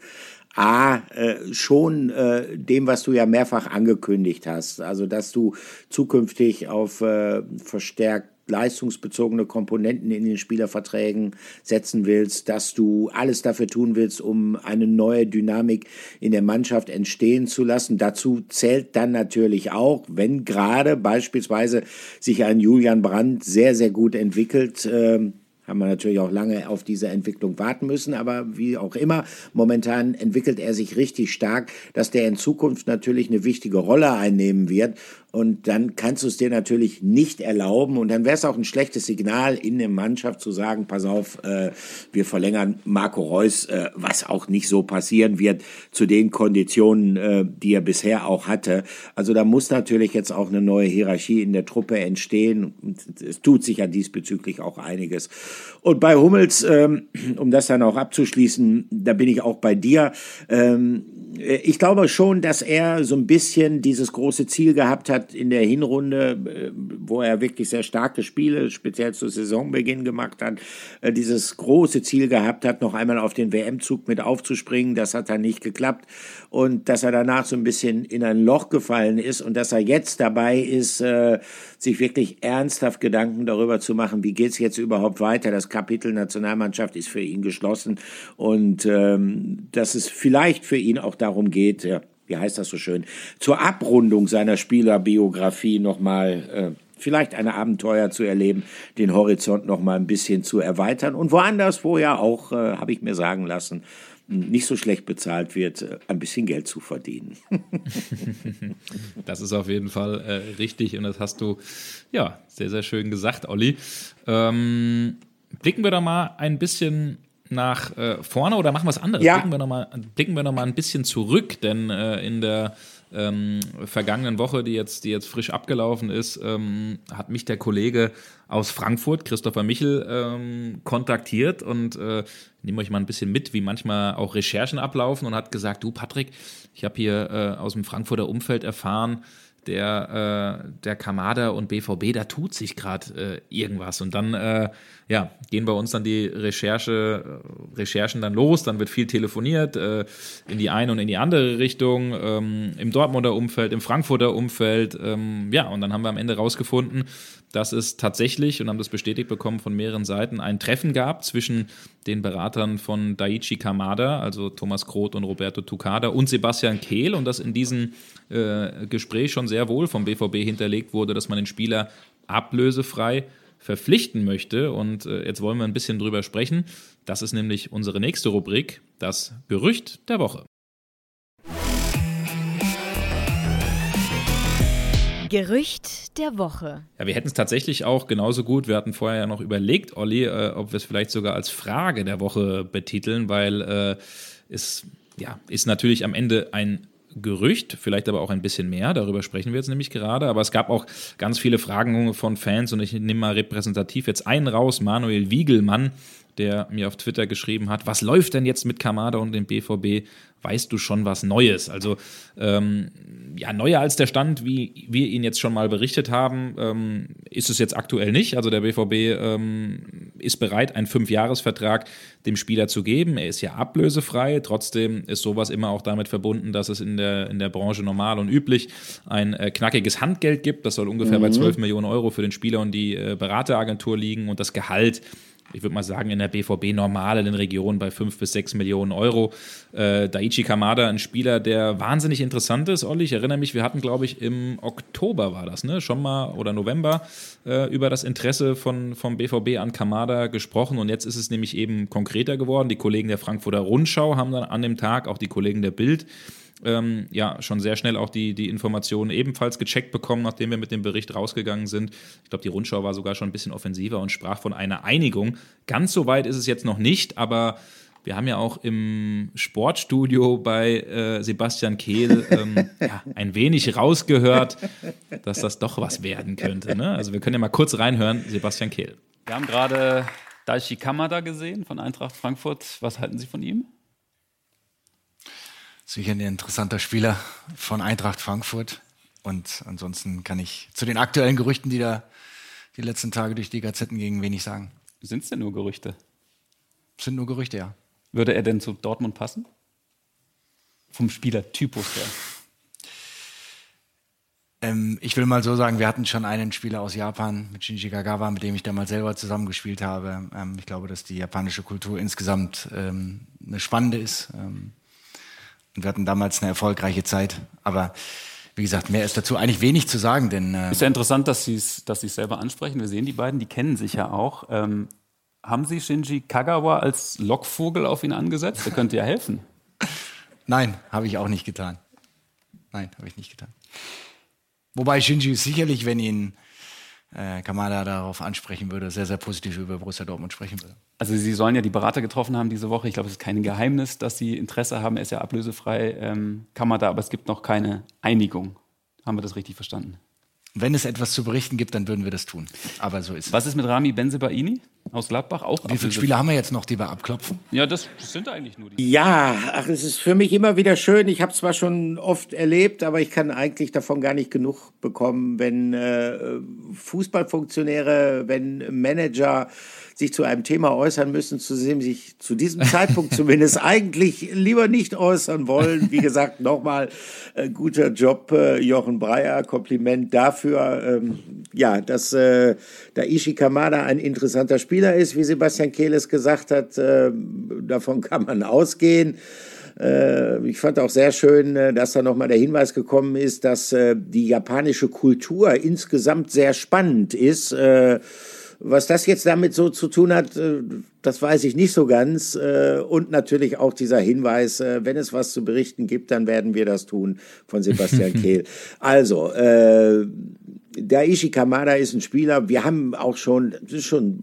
A, äh, schon äh, dem, was du ja mehrfach angekündigt hast, also dass du zukünftig auf äh, verstärkt leistungsbezogene Komponenten in den Spielerverträgen setzen willst, dass du alles dafür tun willst, um eine neue Dynamik in der Mannschaft entstehen zu lassen. Dazu zählt dann natürlich auch, wenn gerade beispielsweise sich ein Julian Brandt sehr, sehr gut entwickelt, ähm, haben wir natürlich auch lange auf diese Entwicklung warten müssen, aber wie auch immer, momentan entwickelt er sich richtig stark, dass der in Zukunft natürlich eine wichtige Rolle einnehmen wird. Und dann kannst du es dir natürlich nicht erlauben. Und dann wäre es auch ein schlechtes Signal in der Mannschaft zu sagen, pass auf, äh, wir verlängern Marco Reus, äh, was auch nicht so passieren wird zu den Konditionen, äh, die er bisher auch hatte. Also da muss natürlich jetzt auch eine neue Hierarchie in der Truppe entstehen. Und es tut sich ja diesbezüglich auch einiges. Und bei Hummels, ähm, um das dann auch abzuschließen, da bin ich auch bei dir. Ähm, ich glaube schon, dass er so ein bisschen dieses große Ziel gehabt hat in der Hinrunde, wo er wirklich sehr starke Spiele, speziell zu Saisonbeginn gemacht hat, dieses große Ziel gehabt hat, noch einmal auf den W M-Zug mit aufzuspringen. Das hat dann nicht geklappt. Und dass er danach so ein bisschen in ein Loch gefallen ist und dass er jetzt dabei ist, sich wirklich ernsthaft Gedanken darüber zu machen, wie geht's jetzt überhaupt weiter. Das Kapitel Nationalmannschaft ist für ihn geschlossen und ähm, dass es vielleicht für ihn auch darum geht, ja, wie heißt das so schön, zur Abrundung seiner Spielerbiografie nochmal äh, vielleicht ein Abenteuer zu erleben, den Horizont nochmal ein bisschen zu erweitern und woanders, wo ja auch, äh, habe ich mir sagen lassen, nicht so schlecht bezahlt wird, ein bisschen Geld zu verdienen. Das ist auf jeden Fall äh, richtig und das hast du ja sehr, sehr schön gesagt, Olli. Ähm, blicken wir doch mal ein bisschen nach äh, vorne oder machen wir was anderes? Ja. Blicken wir noch mal, blicken wir noch mal ein bisschen zurück, denn äh, in der ähm, vergangenen Woche, die jetzt, die jetzt frisch abgelaufen ist, ähm, hat mich der Kollege aus Frankfurt, Christopher Michel, ähm, kontaktiert und äh, nehme euch mal ein bisschen mit, wie manchmal auch Recherchen ablaufen und hat gesagt, du Patrick, ich habe hier äh, aus dem Frankfurter Umfeld erfahren, der, äh, der Kamada und B V B, da tut sich gerade äh, irgendwas. Und dann äh, ja, gehen bei uns dann die Recherche, Recherchen dann los, dann wird viel telefoniert, äh, in die eine und in die andere Richtung, ähm, im Dortmunder Umfeld, im Frankfurter Umfeld, ähm, ja, und dann haben wir am Ende rausgefunden, dass es tatsächlich, und haben das bestätigt bekommen von mehreren Seiten, ein Treffen gab zwischen den Beratern von Daichi Kamada, also Thomas Groth und Roberto Tucada und Sebastian Kehl und dass in diesem äh, Gespräch schon sehr wohl vom B V B hinterlegt wurde, dass man den Spieler ablösefrei verpflichten möchte und äh, jetzt wollen wir ein bisschen drüber sprechen. Das ist nämlich unsere nächste Rubrik, das Gerücht der Woche. Gerücht der Woche. Ja, wir hätten es tatsächlich auch genauso gut, wir hatten vorher ja noch überlegt, Olli, äh, ob wir es vielleicht sogar als Frage der Woche betiteln, weil äh, es ja, ist natürlich am Ende ein Gerücht, vielleicht aber auch ein bisschen mehr, darüber sprechen wir jetzt nämlich gerade, aber es gab auch ganz viele Fragen von Fans und ich nehme mal repräsentativ jetzt einen raus, Manuel Wiegelmann, der mir auf Twitter geschrieben hat, was läuft denn jetzt mit Kamada und dem B V B? Weißt du schon was Neues? Also ähm, ja, neuer als der Stand, wie wir ihn jetzt schon mal berichtet haben, ähm, ist es jetzt aktuell nicht. Also der B V B ähm, ist bereit, einen Fünfjahresvertrag dem Spieler zu geben. Er ist ja ablösefrei. Trotzdem ist sowas immer auch damit verbunden, dass es in der, in der Branche normal und üblich ein äh, knackiges Handgeld gibt. Das soll ungefähr mhm. bei zwölf Millionen Euro für den Spieler und die äh, Berateragentur liegen und das Gehalt, ich würde mal sagen, in der B V B-normalen Region bei fünf bis sechs Millionen Euro. Äh, Daichi Kamada, ein Spieler, der wahnsinnig interessant ist, Olli. Ich erinnere mich, wir hatten, glaube ich, im Oktober war das, ne, schon mal, oder November, äh, über das Interesse von, vom B V B an Kamada gesprochen. Und jetzt ist es nämlich eben konkreter geworden. Die Kollegen der Frankfurter Rundschau haben dann an dem Tag, auch die Kollegen der Bild, Ähm, ja, schon sehr schnell auch die, die Informationen ebenfalls gecheckt bekommen, nachdem wir mit dem Bericht rausgegangen sind. Ich glaube, die Rundschau war sogar schon ein bisschen offensiver und sprach von einer Einigung. Ganz so weit ist es jetzt noch nicht, aber wir haben ja auch im Sportstudio bei äh, Sebastian Kehl ähm, ja, ein wenig rausgehört, dass das doch was werden könnte. Ne? Also wir können ja mal kurz reinhören, Sebastian Kehl. Wir haben gerade Daichi Kamada gesehen von Eintracht Frankfurt. Was halten Sie von ihm? Sicher ein interessanter Spieler von Eintracht Frankfurt. Und ansonsten kann ich zu den aktuellen Gerüchten, die da die letzten Tage durch die Gazetten gingen, wenig sagen. Sind es denn nur Gerüchte? Sind nur Gerüchte, ja. Würde er denn zu Dortmund passen? Vom Spielertypus her. Ähm, ich will mal so sagen, wir hatten schon einen Spieler aus Japan mit Shinji Kagawa, mit dem ich damals selber zusammengespielt habe. Ähm, ich glaube, dass die japanische Kultur insgesamt ähm, eine spannende ist. Ähm, und wir hatten damals eine erfolgreiche Zeit. Aber wie gesagt, mehr ist dazu eigentlich wenig zu sagen, denn äh ist ja interessant, dass Sie es dass Sie es selber ansprechen. Wir sehen die beiden, die kennen sich ja auch. Ähm, haben Sie Shinji Kagawa als Lockvogel auf ihn angesetzt? Der könnte ja helfen. Nein, habe ich auch nicht getan. Nein, habe ich nicht getan. Wobei Shinji sicherlich, wenn ihn äh, Kamada darauf ansprechen würde, sehr, sehr positiv über Borussia Dortmund sprechen würde. Also Sie sollen ja die Berater getroffen haben diese Woche. Ich glaube, es ist kein Geheimnis, dass Sie Interesse haben. Er ist ja ablösefrei, ähm, Kamada, aber es gibt noch keine Einigung. Haben wir das richtig verstanden? Wenn es etwas zu berichten gibt, dann würden wir das tun. Aber so ist es. Was ist mit Rami Bensebaini aus Gladbach? Auch Wie viele Spieler haben wir jetzt noch, die wir abklopfen? Ja, das sind eigentlich nur die. Ja, ach, es ist für mich immer wieder schön. Ich habe es zwar schon oft erlebt, aber ich kann eigentlich davon gar nicht genug bekommen, wenn äh, Fußballfunktionäre, wenn Manager sich zu einem Thema äußern müssen, zu dem sich zu diesem Zeitpunkt zumindest eigentlich lieber nicht äußern wollen. Wie gesagt, nochmal äh, guter Job, äh, Jochen Breyer, Kompliment dafür. Ähm, ja, dass äh, Daichi Kamada ein interessanter Spieler ist, wie Sebastian Kehl es gesagt hat, äh, davon kann man ausgehen. Äh, ich fand auch sehr schön, äh, dass da nochmal der Hinweis gekommen ist, dass äh, die japanische Kultur insgesamt sehr spannend ist. Äh, Was das jetzt damit so zu tun hat, das weiß ich nicht so ganz. Und natürlich auch dieser Hinweis, wenn es was zu berichten gibt, dann werden wir das tun, von Sebastian Kehl. Also, äh, Daichi Kamada ist ein Spieler, wir haben auch schon, das ist schon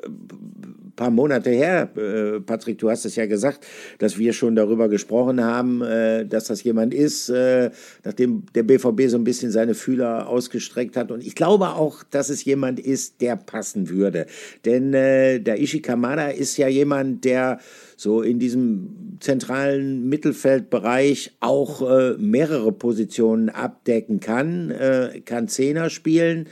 ein paar Monate her, äh, Patrick, du hast es ja gesagt, dass wir schon darüber gesprochen haben, äh, dass das jemand ist, äh, nachdem der B V B so ein bisschen seine Fühler ausgestreckt hat. Und ich glaube auch, dass es jemand ist, der passen würde. Denn äh, Daichi Kamada ist ja jemand, der so in diesem zentralen Mittelfeldbereich auch äh, mehrere Positionen abdecken kann, äh, kann Zehner spielen.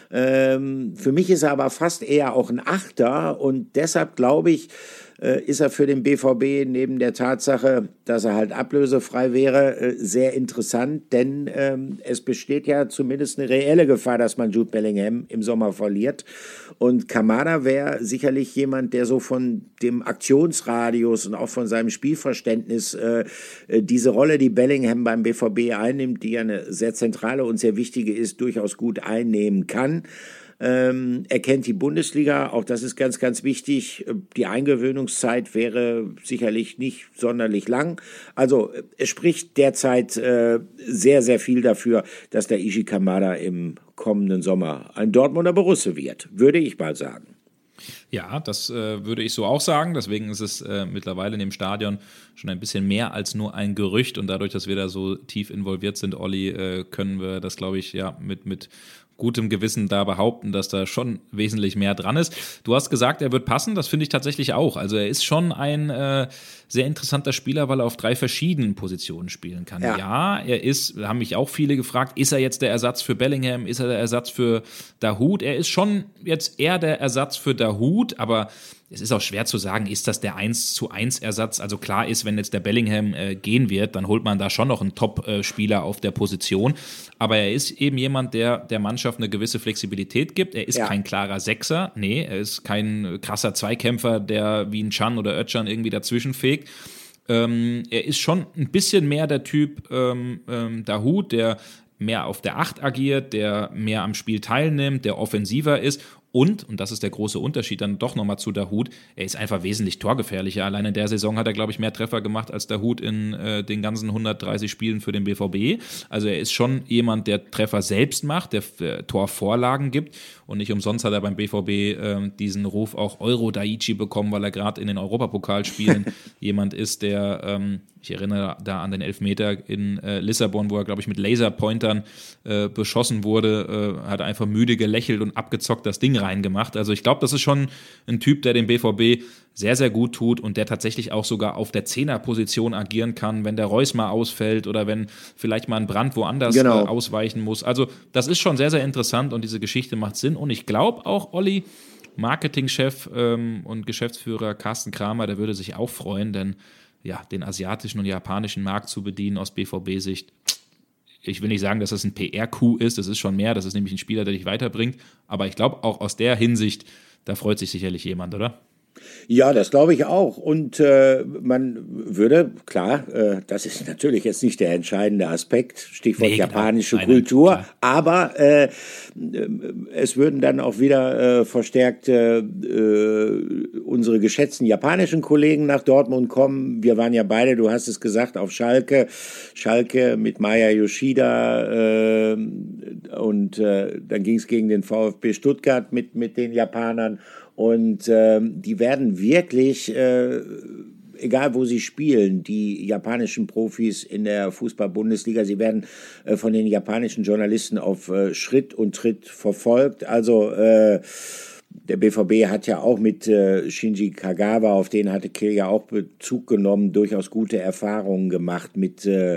Ähm, für mich ist er aber fast eher auch ein Achter und deshalb glaube ich, äh, ist er für den B V B neben der Tatsache, dass er halt ablösefrei wäre, äh, sehr interessant, denn ähm, es besteht ja zumindest eine reelle Gefahr, dass man Jude Bellingham im Sommer verliert. Und Kamada wäre sicherlich jemand, der so von dem Aktionsradius und auch von seinem Spielverständnis äh, diese Rolle, die Bellingham beim B V B einnimmt, die ja eine sehr zentrale und sehr wichtige ist, durchaus gut einnehmen kann. Ähm, er kennt die Bundesliga, auch das ist ganz, ganz wichtig. Die Eingewöhnungszeit wäre sicherlich nicht sonderlich lang. Also es spricht derzeit äh, sehr, sehr viel dafür, dass der Daichi Kamada im kommenden Sommer ein Dortmunder Borusse wird, würde ich mal sagen. Ja, das äh, würde ich so auch sagen. Deswegen ist es äh, mittlerweile in dem Stadion schon ein bisschen mehr als nur ein Gerücht. Und dadurch, dass wir da so tief involviert sind, Olli, äh, können wir das, glaube ich, ja mit, mit gutem Gewissen da behaupten, dass da schon wesentlich mehr dran ist. Du hast gesagt, er wird passen. Das finde ich tatsächlich auch. Also er ist schon ein äh, sehr interessanter Spieler, weil er auf drei verschiedenen Positionen spielen kann. Ja. ja, er ist, haben mich auch viele gefragt, ist er jetzt der Ersatz für Bellingham? Ist er der Ersatz für Dahoud? Er ist schon jetzt eher der Ersatz für Dahoud, aber es ist auch schwer zu sagen, ist das der eins zu eins Ersatz? Also klar ist, wenn jetzt der Bellingham äh, gehen wird, dann holt man da schon noch einen Top-Spieler äh, auf der Position. Aber er ist eben jemand, der der Mannschaft eine gewisse Flexibilität gibt. Er ist ja. kein klarer Sechser. Nee, er ist kein krasser Zweikämpfer, der wie ein Can oder Özcan irgendwie dazwischen fegt. Ähm, er ist schon ein bisschen mehr der Typ ähm, ähm, Dahoud, der mehr auf der Acht agiert, der mehr am Spiel teilnimmt, der offensiver ist. Und, und das ist der große Unterschied dann doch nochmal zu Dahoud, er ist einfach wesentlich torgefährlicher. Allein in der Saison hat er, glaube ich, mehr Treffer gemacht als Dahoud in äh, den ganzen hundertdreißig Spielen für den B V B. Also er ist schon jemand, der Treffer selbst macht, der äh, Torvorlagen gibt. Und nicht umsonst hat er beim B V B äh, diesen Ruf auch Euro-Daichi bekommen, weil er gerade in den Europapokalspielen jemand ist, der, ähm, ich erinnere da an den Elfmeter in äh, Lissabon, wo er, glaube ich, mit Laserpointern äh, beschossen wurde, äh, hat er einfach müde gelächelt und abgezockt das Ding reingemacht. Also ich glaube, das ist schon ein Typ, der dem B V B sehr, sehr gut tut und der tatsächlich auch sogar auf der Zehnerposition agieren kann, wenn der Reus mal ausfällt oder wenn vielleicht mal ein Brand woanders genau. äh, ausweichen muss. Also das ist schon sehr, sehr interessant und diese Geschichte macht Sinn. Und ich glaube auch, Olli, Marketingchef ähm, und Geschäftsführer Carsten Kramer, der würde sich auch freuen, denn ja, den asiatischen und japanischen Markt zu bedienen aus B V B-Sicht, ich will nicht sagen, dass das ein P R-Coup ist, das ist schon mehr, das ist nämlich ein Spieler, der dich weiterbringt, aber ich glaube auch aus der Hinsicht, da freut sich sicherlich jemand, oder? Ja, das glaube ich auch. Und äh, man würde, klar, äh, das ist natürlich jetzt nicht der entscheidende Aspekt, Stichwort nee, japanische klar. Kultur, Nein, aber äh, es würden dann auch wieder äh, verstärkt äh, unsere geschätzten japanischen Kollegen nach Dortmund kommen. Wir waren ja beide, du hast es gesagt, auf Schalke. Schalke mit Maya Yoshida äh, und äh, dann ging es gegen den VfB Stuttgart mit, mit den Japanern. Und ähm, die werden wirklich, äh, egal wo sie spielen, die japanischen Profis in der Fußball-Bundesliga, sie werden äh, von den japanischen Journalisten auf äh, Schritt und Tritt verfolgt. Also äh, der B V B hat ja auch mit äh, Shinji Kagawa, auf den hatte Kiel ja auch Bezug genommen, durchaus gute Erfahrungen gemacht mit äh,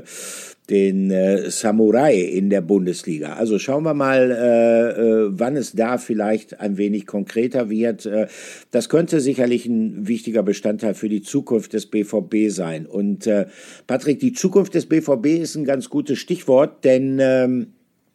den äh, Samurai in der Bundesliga. Also schauen wir mal, äh, äh, wann es da vielleicht ein wenig konkreter wird. Äh, das könnte sicherlich ein wichtiger Bestandteil für die Zukunft des B V B sein. Und äh, Patrick, die Zukunft des B V B ist ein ganz gutes Stichwort, denn ähm,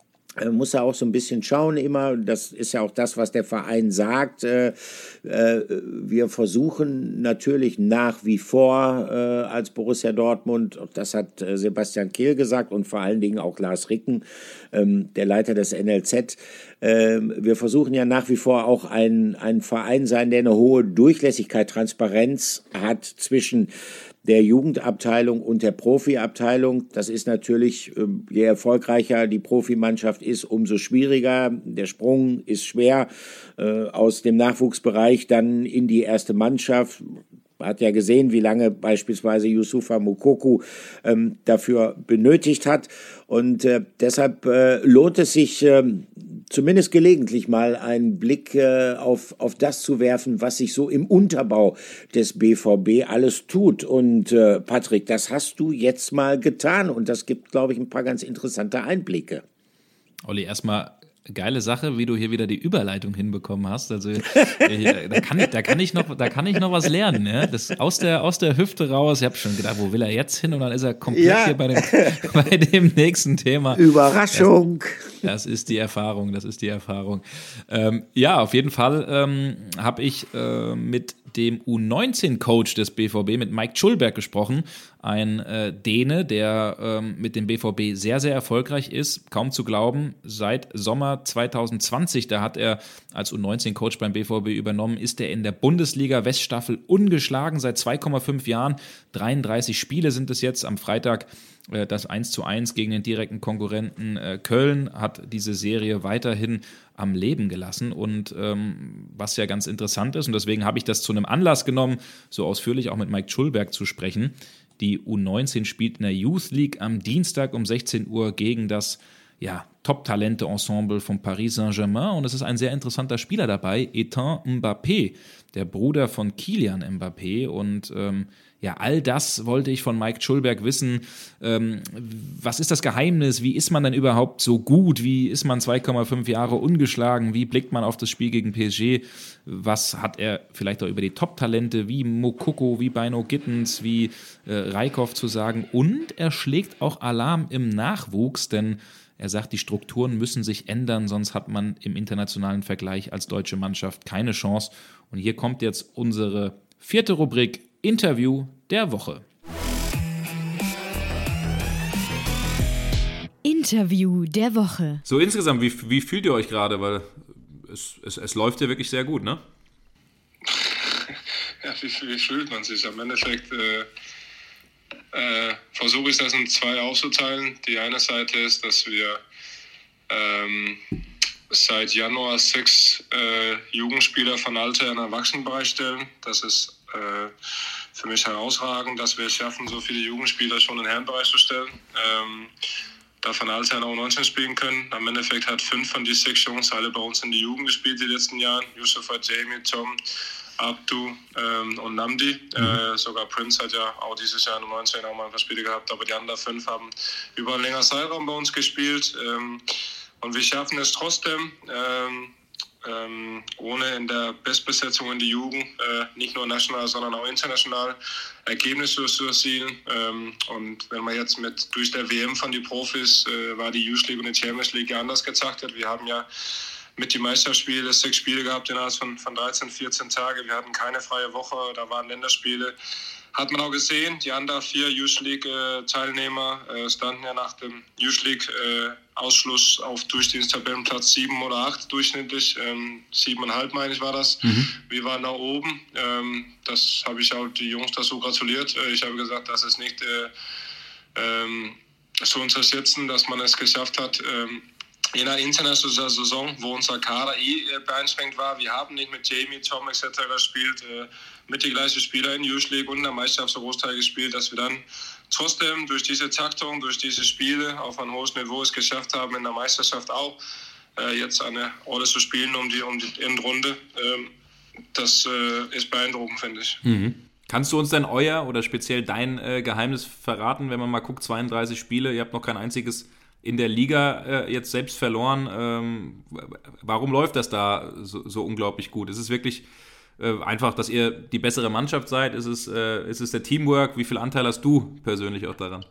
muss er auch so ein bisschen schauen immer, das ist ja auch das, was der Verein sagt, äh, äh, wir versuchen natürlich nach wie vor äh, als Borussia Dortmund, das hat äh, Sebastian Kehl gesagt und vor allen Dingen auch Lars Ricken, ähm, der Leiter des N L Z, äh, wir versuchen ja nach wie vor auch ein, ein Verein sein, der eine hohe Durchlässigkeit, Transparenz hat zwischen der Jugendabteilung und der Profiabteilung. Das ist natürlich, je erfolgreicher die Profimannschaft ist, umso schwieriger. Der Sprung ist schwer äh, aus dem Nachwuchsbereich dann in die erste Mannschaft. Man hat ja gesehen, wie lange beispielsweise Youssoufa Moukoko ähm, dafür benötigt hat. Und äh, deshalb äh, lohnt es sich äh, zumindest gelegentlich mal einen Blick äh, auf, auf das zu werfen, was sich so im Unterbau des B V B alles tut. Und äh, Patrick, das hast du jetzt mal getan. Und das gibt, glaube ich, ein paar ganz interessante Einblicke. Olli, erstmal geile Sache, wie du hier wieder die Überleitung hinbekommen hast. Also äh, da, kann ich, da, kann ich noch, da kann ich noch was lernen. Ja? Das aus der, aus der Hüfte raus. Ich habe schon gedacht, wo will er jetzt hin? Und dann ist er komplett ja. hier bei dem, bei dem nächsten Thema. Überraschung. Das, das ist die Erfahrung, das ist die Erfahrung. Ähm, ja, auf jeden Fall ähm, habe ich äh, mit dem U neunzehn Coach des B V B, mit Mike Schulberg, gesprochen. Ein äh, Däne, der ähm, mit dem B V B sehr, sehr erfolgreich ist. Kaum zu glauben, seit Sommer zwanzig zwanzig, da hat er als U neunzehn Coach beim B V B übernommen, ist er in der Bundesliga Weststaffel ungeschlagen seit zwei Komma fünf Jahren. dreiunddreißig Spiele sind es jetzt. Am Freitag äh, das eins zu eins gegen den direkten Konkurrenten äh, Köln hat diese Serie weiterhin am Leben gelassen. Und ähm, was ja ganz interessant ist, und deswegen habe ich das zu einem Anlass genommen, so ausführlich auch mit Mike Schulberg zu sprechen. Die U neunzehn spielt in der Youth League am Dienstag um sechzehn Uhr gegen das ja, Top-Talente-Ensemble von Paris Saint-Germain. Und es ist ein sehr interessanter Spieler dabei, Ethan Mbappé, der Bruder von Kylian Mbappé. Und ähm, ja, all das wollte ich von Mike Schulberg wissen. Ähm, was ist das Geheimnis? Wie ist man denn überhaupt so gut? Wie ist man zwei Komma fünf Jahre ungeschlagen? Wie blickt man auf das Spiel gegen P S G? Was hat er vielleicht auch über die Top-Talente wie Moukoko, wie Bino Gittens, wie äh, Raikov zu sagen? Und er schlägt auch Alarm im Nachwuchs, denn er sagt, die Strukturen müssen sich ändern, sonst hat man im internationalen Vergleich als deutsche Mannschaft keine Chance. Und hier kommt jetzt unsere vierte Rubrik, Interview der Woche. Interview der Woche. So insgesamt, wie, wie fühlt ihr euch gerade? Weil es, es, es läuft ja wirklich sehr gut, ne? Ja, wie, wie fühlt man sich? Am Endeffekt äh, äh, versuche ich das in zwei aufzuteilen. Die eine Seite ist, dass wir ähm, seit Januar sechs äh, Jugendspieler von Alter in den Erwachsenenbereich stellen. Das ist äh, für mich herausragend, dass wir es schaffen, so viele Jugendspieler schon in den Herrenbereich zu stellen. Ähm, da von Alter in U neunzehn spielen können. Am Endeffekt hat fünf von diesen sechs Jungs alle bei uns in die Jugend gespielt die letzten Jahren. Yusufa, Jamie, Tom, Abdu ähm, und Namdi. Mhm. Äh, sogar Prince hat ja auch dieses Jahr in U neunzehn auch mal ein paar Spiele gehabt, aber die anderen fünf haben über einen längeren Zeitraum bei uns gespielt. Ähm, und wir schaffen es trotzdem, ähm, ähm, ohne in der Bestbesetzung in die Jugend, äh, nicht nur national, sondern auch international, Ergebnisse zu erzielen. Ähm, und wenn man jetzt mit durch der W M von den Profis, äh, war die Youth League und die Champions League ja anders getaktet. Wir haben ja mit den Meisterspielen sechs Spiele gehabt innerhalb von, von dreizehn, vierzehn Tage. Wir hatten keine freie Woche, da waren Länderspiele. Hat man auch gesehen, die anderen vier Youth League-Teilnehmer äh, standen ja nach dem Youth League-Ausschluss äh, auf Durchschnittstabellenplatz sieben oder acht durchschnittlich. Ähm, siebeneinhalb, meine ich, war das. Mhm. Wir waren da oben. Ähm, das habe ich auch die Jungs dazu gratuliert. Äh, ich habe gesagt, das ist nicht äh, ähm, zu unterschätzen, dass man es geschafft hat, ähm, in einer internationalen Saison, wo unser Kader eh äh, beeinschränkt war. Wir haben nicht mit Jamie, Tom et cetera gespielt, äh, mit den gleichen Spielern in Youth League und in der Meisterschaft so Großteil gespielt, dass wir dann trotzdem durch diese Taktung, durch diese Spiele auf ein hohes Niveau es geschafft haben, in der Meisterschaft auch äh, jetzt eine Rolle zu spielen um die, um die Endrunde. Ähm, das äh, ist beeindruckend, finde ich. Mhm. Kannst du uns denn euer oder speziell dein äh, Geheimnis verraten, wenn man mal guckt, zweiunddreißig Spiele, ihr habt noch kein einziges in der Liga äh, jetzt selbst verloren. Ähm, warum läuft das da so, so unglaublich gut? Ist es wirklich äh, einfach, dass ihr die bessere Mannschaft seid? Ist es, äh, ist es der Teamwork? Wie viel Anteil hast du persönlich auch daran?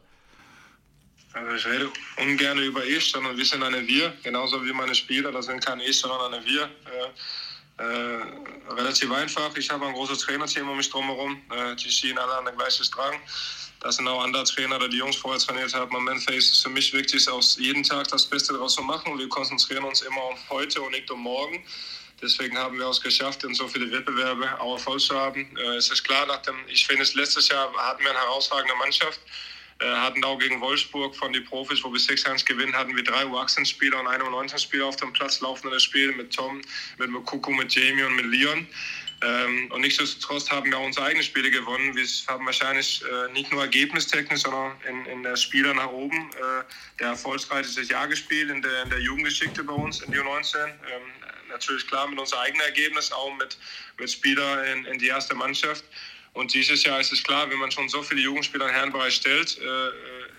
Also ich rede ungern über ich, sondern wir sind eine Wir. Genauso wie meine Spieler, das sind kein ich, sondern eine Wir. Äh, äh, relativ einfach. Ich habe ein großes Trainerteam um mich drumherum. Äh, die ziehen alle an den gleichen Strang. Das sind auch andere Trainer, die die Jungs vorher trainiert haben. Am Ende ist es für mich wichtig, aus jeden Tag das Beste daraus zu machen. Wir konzentrieren uns immer auf heute und nicht um morgen. Deswegen haben wir es geschafft, in so viele Wettbewerbe auch Erfolg zu haben. Äh, es ist klar, nach dem, ich finde, letztes Jahr hatten wir eine herausragende Mannschaft. Äh, hatten auch gegen Wolfsburg von den Profis, wo wir sechs eins gewinnen, hatten wir drei U achtzehn-Spieler und ein U neunzehn-Spieler auf dem Platz, laufende Spiel mit Tom, mit Mukoko, mit Jamie und mit Leon. Ähm, und nichtsdestotrotz haben wir auch unsere eigenen Spiele gewonnen. Wir haben wahrscheinlich äh, nicht nur ergebnistechnisch, sondern in, in der Spieler nach oben äh, der erfolgreichste Jahr gespielt in der, in der Jugendgeschichte bei uns in die U neunzehn. Ähm, natürlich klar mit unserem eigenen Ergebnis, auch mit, mit Spielern in, in die erste Mannschaft. Und dieses Jahr ist es klar, wenn man schon so viele Jugendspieler im Herrenbereich stellt, äh,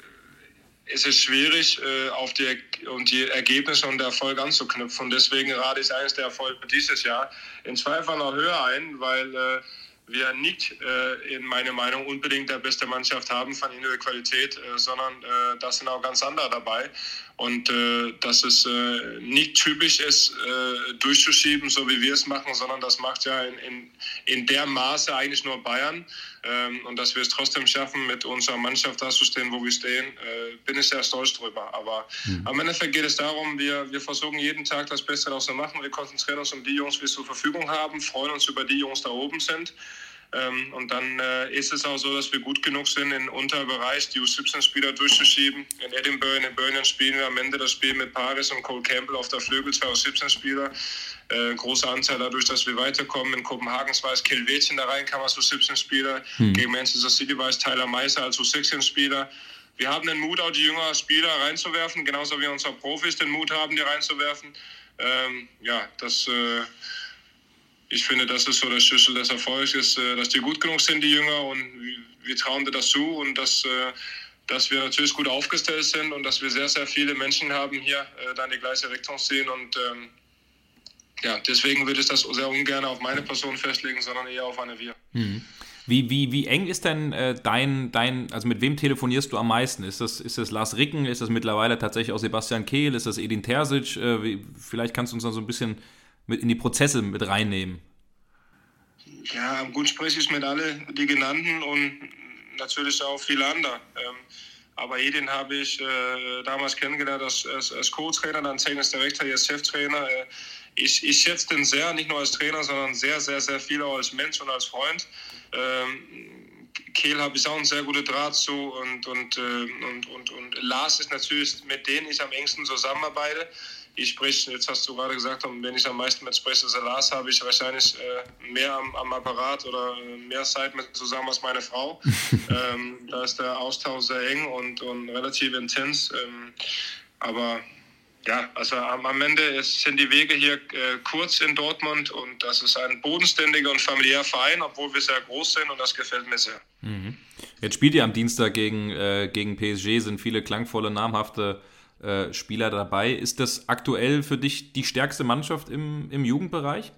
ist es schwierig, äh, auf die, um die Ergebnisse und den Erfolg anzuknüpfen. Und deswegen rate ich eines der Erfolge dieses Jahr in Zweifel noch höher ein, weil äh, wir nicht äh, in meiner Meinung unbedingt der beste Mannschaft haben von individueller Qualität, äh, sondern äh, da sind auch ganz andere dabei. Und äh, dass es äh, nicht typisch ist, äh, durchzuschieben, so wie wir es machen, sondern das macht ja in, in, in der Maße eigentlich nur Bayern. Ähm, und dass wir es trotzdem schaffen, mit unserer Mannschaft da zu stehen, wo wir stehen, äh, bin ich sehr stolz drüber. Aber mhm. am Endeffekt geht es darum, wir, wir versuchen jeden Tag das Beste daraus zu machen. Wir konzentrieren uns um die Jungs, die wir zur Verfügung haben, freuen uns über die Jungs, die da oben sind. Ähm, und dann äh, ist es auch so, dass wir gut genug sind, in Unterbereich die U siebzehn-Spieler durchzuschieben. In Edinburgh, in Birmingham spielen wir am Ende das Spiel mit Paris und Cole Campbell auf der Flügel, zwei U siebzehn-Spieler. Äh, großer Anteil dadurch, dass wir weiterkommen. In Kopenhagen war es Kelvetjen da rein, kam als U siebzehn-Spieler. Hm. Gegen Manchester City war es Tyler Meiser als U sechzehn-Spieler. Wir haben den Mut, auch die jüngeren Spieler reinzuwerfen, genauso wie unsere Profis den Mut haben, die reinzuwerfen. Ähm, ja, das... Äh, Ich finde, das ist so der Schlüssel des Erfolgs, ist, dass die gut genug sind, die Jünger, und wir trauen dir das zu und dass, dass wir natürlich gut aufgestellt sind und dass wir sehr, sehr viele Menschen haben hier, da in die gleiche Richtung ziehen. Und ähm, ja, deswegen würde ich das sehr ungern auf meine Person festlegen, sondern eher auf eine Wir. Mhm. Wie, wie, wie eng ist denn äh, dein, dein, also mit wem telefonierst du am meisten? Ist das, ist das Lars Ricken? Ist das mittlerweile tatsächlich auch Sebastian Kehl? Ist das Edin Terzic? Äh, wie, vielleicht kannst du uns da so ein bisschen mit in die Prozesse mit reinnehmen. Ja, gut spreche ich mit alle die genannten und natürlich auch viele andere. Ähm, Aber Edin habe ich äh, damals kennengelernt als, als, als Co-Trainer, dann Technikdirektor, jetzt Cheftrainer. Äh, ich, ich schätze den sehr, nicht nur als Trainer, sondern sehr, sehr, sehr viel auch als Mensch und als Freund. Ähm, Kehl habe ich auch einen sehr guten Draht zu und, und, äh, und, und, und Lars ist natürlich, mit denen ich am engsten zusammenarbeite. Ich spreche, jetzt hast du gerade gesagt, wenn ich am meisten mit spreche, also Lars, habe ich wahrscheinlich äh, mehr am, am Apparat oder mehr Zeit mit zusammen als meine Frau. ähm, da ist der Austausch sehr eng und, und relativ intens. Ähm, aber ja, also am, am Ende ist, sind die Wege hier äh, kurz in Dortmund und das ist ein bodenständiger und familiärer Verein, obwohl wir sehr groß sind und das gefällt mir sehr. Mhm. Jetzt spielt ihr am Dienstag gegen, äh, gegen P S G, sind viele klangvolle, namhafte Äh, Spieler dabei. Ist das aktuell für dich die stärkste Mannschaft im, im Jugendbereich?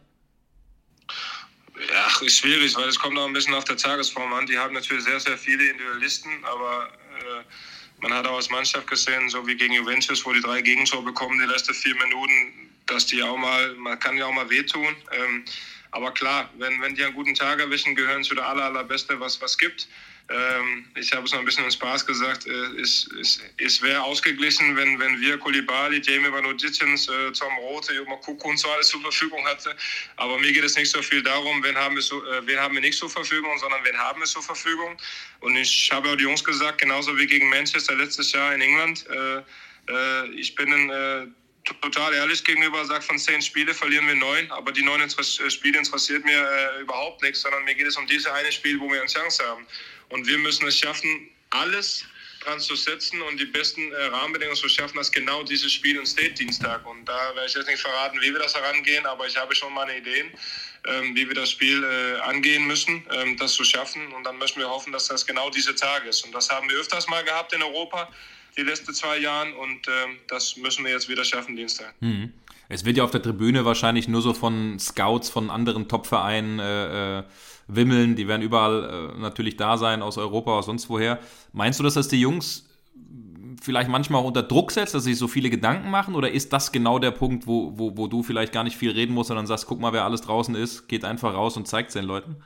Ja, ist schwierig, weil es kommt auch ein bisschen auf der Tagesform an. Die haben natürlich sehr, sehr viele Individualisten, aber äh, man hat auch als Mannschaft gesehen, so wie gegen Juventus, wo die drei Gegentore bekommen, die letzten vier Minuten, dass die auch mal, man kann ja auch mal wehtun. Ähm, aber klar, wenn, wenn die einen guten Tag erwischen, gehören zu der aller, allerbeste, was was gibt. Ähm, ich habe es noch ein bisschen in Spaß gesagt, äh, es, es, es wäre ausgeglichen, wenn, wenn wir Koulibaly, Jamie Van Oditjens, äh, Tom Rote, Juma Kuku und so alles zur Verfügung hatten. Aber mir geht es nicht so viel darum, wen haben wir, so, äh, wen haben wir nicht zur Verfügung, sondern wen haben wir zur Verfügung. Und ich habe auch die Jungs gesagt, genauso wie gegen Manchester letztes Jahr in England, äh, äh, ich bin ein äh, total ehrlich gegenüber, sagt, von zehn Spiele verlieren wir neun, aber die neun Spiele interessiert mir äh, überhaupt nichts, sondern mir geht es um dieses eine Spiel, wo wir eine Chance haben. Und wir müssen es schaffen, alles dran zu setzen und die besten äh, Rahmenbedingungen zu schaffen, dass genau dieses Spiel im State-Dienstag. Und da werde ich jetzt nicht verraten, wie wir das herangehen, aber ich habe schon meine Ideen, ähm, wie wir das Spiel äh, angehen müssen, ähm, das zu schaffen. Und dann müssen wir hoffen, dass das genau dieser Tag ist. Und das haben wir öfters mal gehabt in Europa, die letzten zwei Jahre. Und ähm, das müssen wir jetzt wieder schaffen, Dienstag. Mhm. Es wird ja auf der Tribüne wahrscheinlich nur so von Scouts von anderen Top-Vereinen äh, äh, wimmeln. Die werden überall äh, natürlich da sein, aus Europa, aus sonst woher. Meinst du, dass das die Jungs vielleicht manchmal auch unter Druck setzt, dass sie sich so viele Gedanken machen? Oder ist das genau der Punkt, wo, wo, wo du vielleicht gar nicht viel reden musst, sondern sagst, guck mal, wer alles draußen ist, geht einfach raus und zeigt es den Leuten?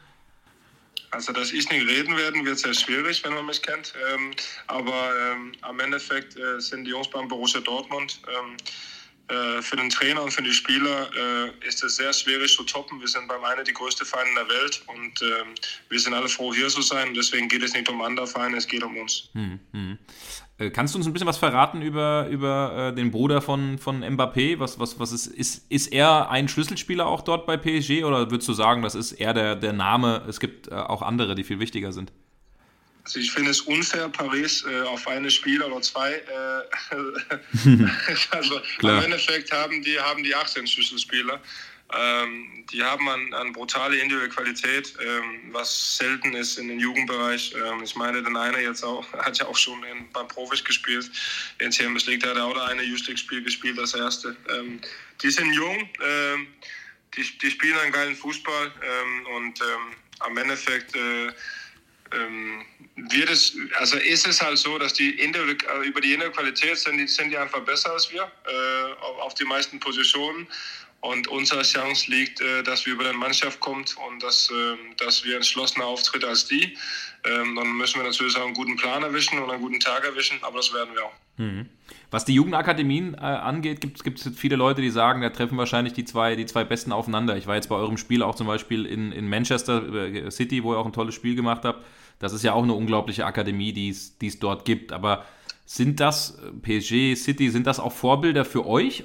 Also, dass ich nicht reden werde, wird sehr schwierig, wenn man mich kennt. Ähm, aber ähm, am Endeffekt äh, sind die Jungs beim Borussia Dortmund. Ähm, äh, für den Trainer und für die Spieler äh, ist es sehr schwierig zu toppen. Wir sind beim einen die größte Verein in der Welt und äh, wir sind alle froh, hier zu sein. Deswegen geht es nicht um andere Vereine, es geht um uns. Hm, hm. Äh, kannst du uns ein bisschen was verraten über, über äh, den Bruder von, von Mbappé? Was, was, was ist, ist, ist er ein Schlüsselspieler auch dort bei P S G oder würdest du sagen, das ist eher der, der Name? Es gibt äh, auch andere, die viel wichtiger sind. Also ich finde es unfair, Paris äh, auf eine Spieler oder zwei. Äh, also Klar. Im Endeffekt haben die, haben die achtzehn Schlüsselspieler. Ähm, die haben eine an brutale individuelle Qualität, ähm, was selten ist in den Jugendbereich. Ähm, ich meine, den einer jetzt auch, hat ja auch schon in, beim Profis gespielt. In Champions League hat er auch eine Youth League Spiel gespielt, das erste. Ähm, die sind jung, ähm, die, die spielen einen geilen Fußball ähm, und ähm, am Endeffekt äh, Ähm, wird es, also ist es halt so, dass die Individu- über die individuelle Qualität sind die, sind die einfach besser als wir äh, auf, auf die meisten Positionen und unsere Chance liegt, äh, dass wir über die Mannschaft kommt und dass, äh, dass wir entschlossener auftreten als die. Ähm, dann müssen wir natürlich auch einen guten Plan erwischen und einen guten Tag erwischen, aber das werden wir auch. Mhm. Was die Jugendakademien äh, angeht, gibt es viele Leute, die sagen, da treffen wahrscheinlich die zwei, die zwei Besten aufeinander. Ich war jetzt bei eurem Spiel auch zum Beispiel in, in Manchester äh, City, wo ihr auch ein tolles Spiel gemacht habt. Das ist ja auch eine unglaubliche Akademie, die es dort gibt. Aber sind das, P S G, City, sind das auch Vorbilder für euch?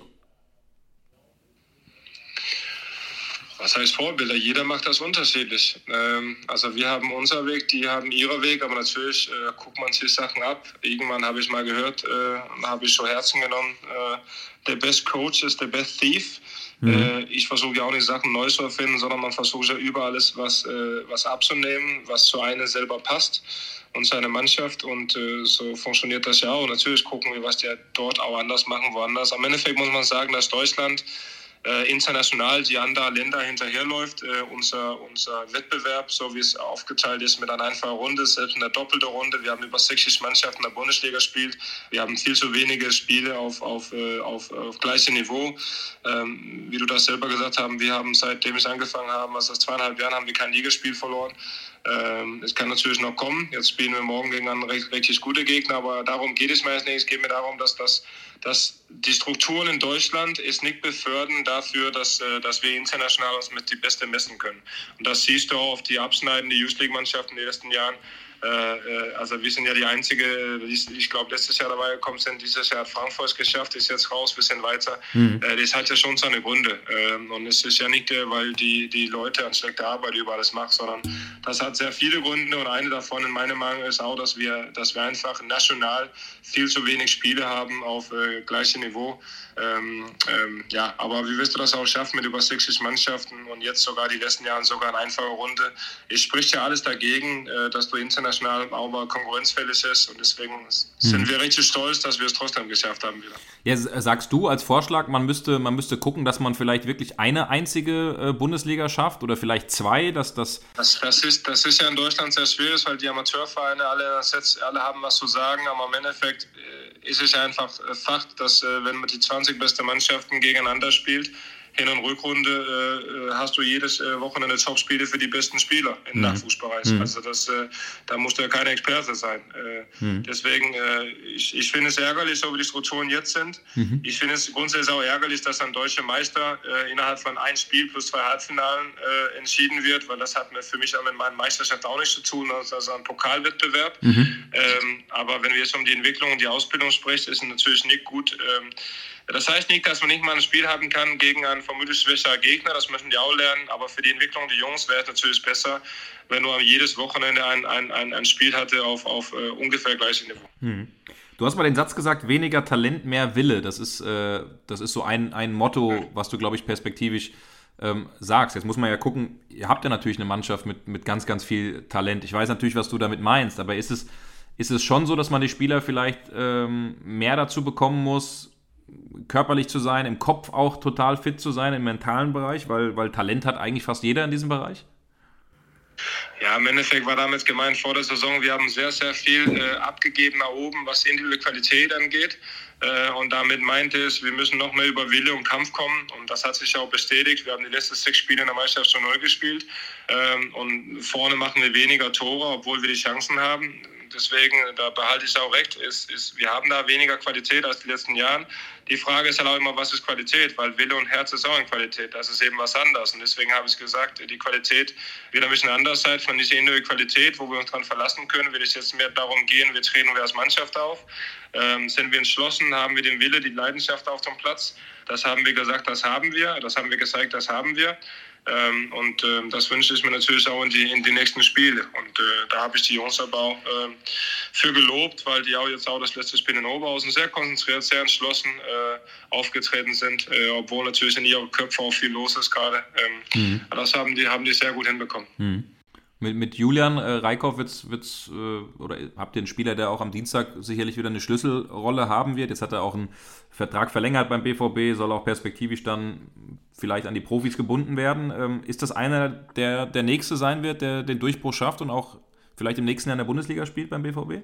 Was heißt Vorbilder? Jeder macht das unterschiedlich. Ähm, also wir haben unseren Weg, die haben ihren Weg, aber natürlich äh, guckt man sich Sachen ab. Irgendwann habe ich mal gehört, äh, habe ich zu Herzen genommen, äh, der best Coach ist der best thief. Mhm. Äh, ich versuche ja auch nicht Sachen neu zu erfinden, sondern man versucht ja über alles was, äh, was abzunehmen, was zu einem selber passt und seine Mannschaft und äh, so funktioniert das ja auch. Und natürlich gucken wir, was die dort auch anders machen, woanders. Am Endeffekt muss man sagen, dass Deutschland Äh, international die anderen Länder hinterherläuft. Äh, unser, unser Wettbewerb, so wie es aufgeteilt ist, mit einer einfachen Runde, selbst in der doppelten Runde. Wir haben über sechzig Mannschaften in der Bundesliga gespielt. Wir haben viel zu wenige Spiele auf, auf, auf, auf gleichem Niveau. Ähm, wie du das selber gesagt hast, wir haben, seitdem ich angefangen habe, also seit zweieinhalb Jahren, haben wir kein Ligaspiel verloren. Ähm, es kann natürlich noch kommen. Jetzt spielen wir morgen gegen einen richtig, richtig guten Gegner, aber darum geht es mir jetzt nicht. Es geht mir darum, dass, dass, dass die Strukturen in Deutschland es nicht befördern dafür, dass, dass wir international uns mit die Beste messen können. Und das siehst du auch auf die abschneidenden Youth League-Mannschaften in den letzten Jahren. Also wir sind ja die einzige, ich glaube letztes Jahr dabei gekommen sind, dieses Jahr hat Frankfurt es geschafft, ist jetzt raus, bisschen weiter. Mhm. Das hat ja schon seine Gründe. Und es ist ja nicht, weil die, die Leute an schlechter Arbeit über alles machen, sondern das hat sehr viele Gründe und eine davon in meiner Meinung ist auch, dass wir, dass wir einfach national viel zu wenig Spiele haben auf äh, gleichem Niveau. Ähm, ähm, ja, aber wie wirst du das auch schaffen mit über sechzig Mannschaften und jetzt sogar die letzten Jahre sogar eine einfache Runde? Es spricht ja alles dagegen, äh, dass du international auch mal konkurrenzfällig ist und deswegen sind hm. wir richtig stolz, dass wir es trotzdem geschafft haben wieder. Ja, sagst du als Vorschlag, man müsste, man müsste gucken, dass man vielleicht wirklich eine einzige äh, Bundesliga schafft oder vielleicht zwei, dass das... Das, das, ist, das ist ja in Deutschland sehr schwierig, weil die Amateurvereine alle, alle haben was zu sagen, aber im Endeffekt äh, ist es ja einfach Fakt, dass äh, wenn man die zwanzig beste Mannschaften gegeneinander spielt, Hin- und Rückrunde äh, hast du jedes äh, Wochenende Topspiele für die besten Spieler im mhm. Nachwuchsbereich. Mhm. Also das, äh, da musst du ja kein Experte sein. Äh, mhm. Deswegen, äh, ich, ich finde es ärgerlich, so wie die Strukturen jetzt sind. Mhm. Ich finde es grundsätzlich auch ärgerlich, dass ein deutscher Meister äh, innerhalb von ein Spiel plus zwei Halbfinalen äh, entschieden wird, weil das hat für mich auch mit meiner Meisterschaft auch nichts zu tun, also ein Pokalwettbewerb. Mhm. Ähm, aber wenn wir jetzt um die Entwicklung und die Ausbildung sprechen, ist es natürlich nicht gut. Ähm, Das heißt nicht, dass man nicht mal ein Spiel haben kann gegen einen vermutlich schwächeren Gegner, das müssen die auch lernen, aber für die Entwicklung der Jungs wäre es natürlich besser, wenn du jedes Wochenende ein, ein, ein, ein Spiel hatte auf, auf uh, ungefähr gleichem Niveau. Hm. Du hast mal den Satz gesagt, weniger Talent, mehr Wille. Das ist, äh, das ist so ein, ein Motto, ja. was du, glaube ich, perspektivisch ähm, sagst. Jetzt muss man ja gucken, ihr habt ja natürlich eine Mannschaft mit, mit ganz, ganz viel Talent. Ich weiß natürlich, was du damit meinst, aber ist es, ist es schon so, dass man die Spieler vielleicht ähm, mehr dazu bekommen muss, körperlich zu sein, im Kopf auch total fit zu sein, im mentalen Bereich, weil, weil Talent hat eigentlich fast jeder in diesem Bereich? Ja, im Endeffekt war damit gemeint vor der Saison, wir haben sehr, sehr viel äh, abgegeben nach oben, was individuelle Qualität angeht. Äh, und damit meinte es, wir müssen noch mehr über Wille und Kampf kommen. Und das hat sich auch bestätigt. Wir haben die letzten sechs Spiele in der Meisterschaft schon neu gespielt. Ähm, und vorne machen wir weniger Tore, obwohl wir die Chancen haben. Deswegen, da behalte ich auch recht, ist, ist, wir haben da weniger Qualität als die letzten Jahren. Die Frage ist halt auch immer, was ist Qualität? Weil Wille und Herz ist auch eine Qualität, das ist eben was anderes. Und deswegen habe ich gesagt, die Qualität wird ein bisschen anders sein. Von dieser individuellen Qualität, wo wir uns dran verlassen können, wird es jetzt mehr darum gehen, wir treten wir als Mannschaft auf. Ähm, sind wir entschlossen, haben wir den Wille, die Leidenschaft auf dem Platz. Das haben wir gesagt, das haben wir. Das haben wir gezeigt, das haben wir. Ähm, und äh, das wünsche ich mir natürlich auch in die, in die nächsten Spiele. Und äh, da habe ich die Jungs aber auch äh, für gelobt, weil die auch jetzt auch das letzte Spiel in Oberhausen sehr konzentriert, sehr entschlossen äh, aufgetreten sind, äh, obwohl natürlich in ihren Köpfen auch viel los ist gerade. Ähm, mhm. Das haben die, haben die sehr gut hinbekommen. Mhm. Mit, mit Julian äh, Reikhoff wird's, wird's, äh, oder habt ihr einen Spieler, der auch am Dienstag sicherlich wieder eine Schlüsselrolle haben wird. Jetzt hat er auch einen Vertrag verlängert beim B V B, soll auch perspektivisch dann vielleicht an die Profis gebunden werden. Ähm, ist das einer, der der Nächste sein wird, der den Durchbruch schafft und auch vielleicht im nächsten Jahr in der Bundesliga spielt beim B V B?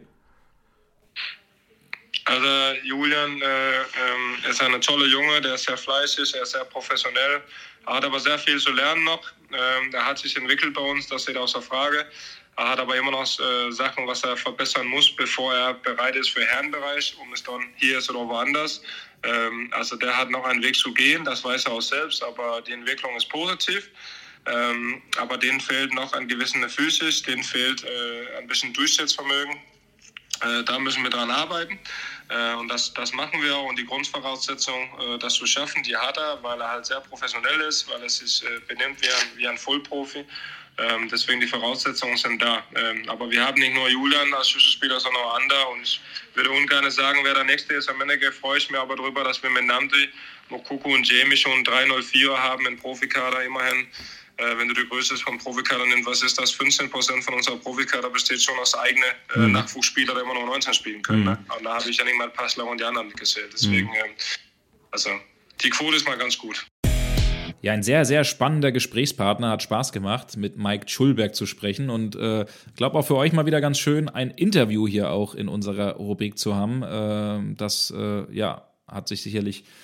Also Julian äh, ähm, ist ein toller Junge, der ist sehr fleißig, er ist sehr professionell, er hat aber sehr viel zu lernen noch. Ähm, er hat sich entwickelt bei uns, das steht außer Frage. Er hat aber immer noch äh, Sachen, was er verbessern muss, bevor er bereit ist für Herrenbereich, um es dann hier ist oder woanders. Ähm, also der hat noch einen Weg zu gehen, das weiß er auch selbst, aber die Entwicklung ist positiv. Ähm, aber denen fehlt noch ein gewisser Physis, denen fehlt äh, ein bisschen Durchsetzvermögen. Äh, da müssen wir dran arbeiten äh, und das, das machen wir auch und die Grundvoraussetzung, äh, das zu schaffen, die hat er, weil er halt sehr professionell ist, weil er sich äh, benimmt wie ein, wie ein Vollprofi. Ähm, deswegen die Voraussetzungen sind da. Ähm, aber wir haben nicht nur Julian als Schlüsselspieler, sondern auch andere und ich würde ungern sagen, wer der Nächste ist. Am Ende freue ich mich aber darüber, dass wir mit Namdi, Mokuku und Jamie schon drei null vier haben im Profikader immerhin. Äh, wenn du die Größe vom Profikader nimmst, was ist das? fünfzehn Prozent von unserer Profikader besteht schon aus eigenen äh, mhm. Nachwuchsspieler, die immer noch neunzehn spielen können. Mhm. Ne? Und da habe ich ja nicht mal Passler und die anderen gezählt. Deswegen, mhm. äh, also die Quote ist mal ganz gut. Ja, ein sehr, sehr spannender Gesprächspartner, hat Spaß gemacht, mit Mike Schulberg zu sprechen und ich äh, glaube auch für euch mal wieder ganz schön, ein Interview hier auch in unserer Rubrik zu haben. Äh, das äh, ja, hat sich sicherlich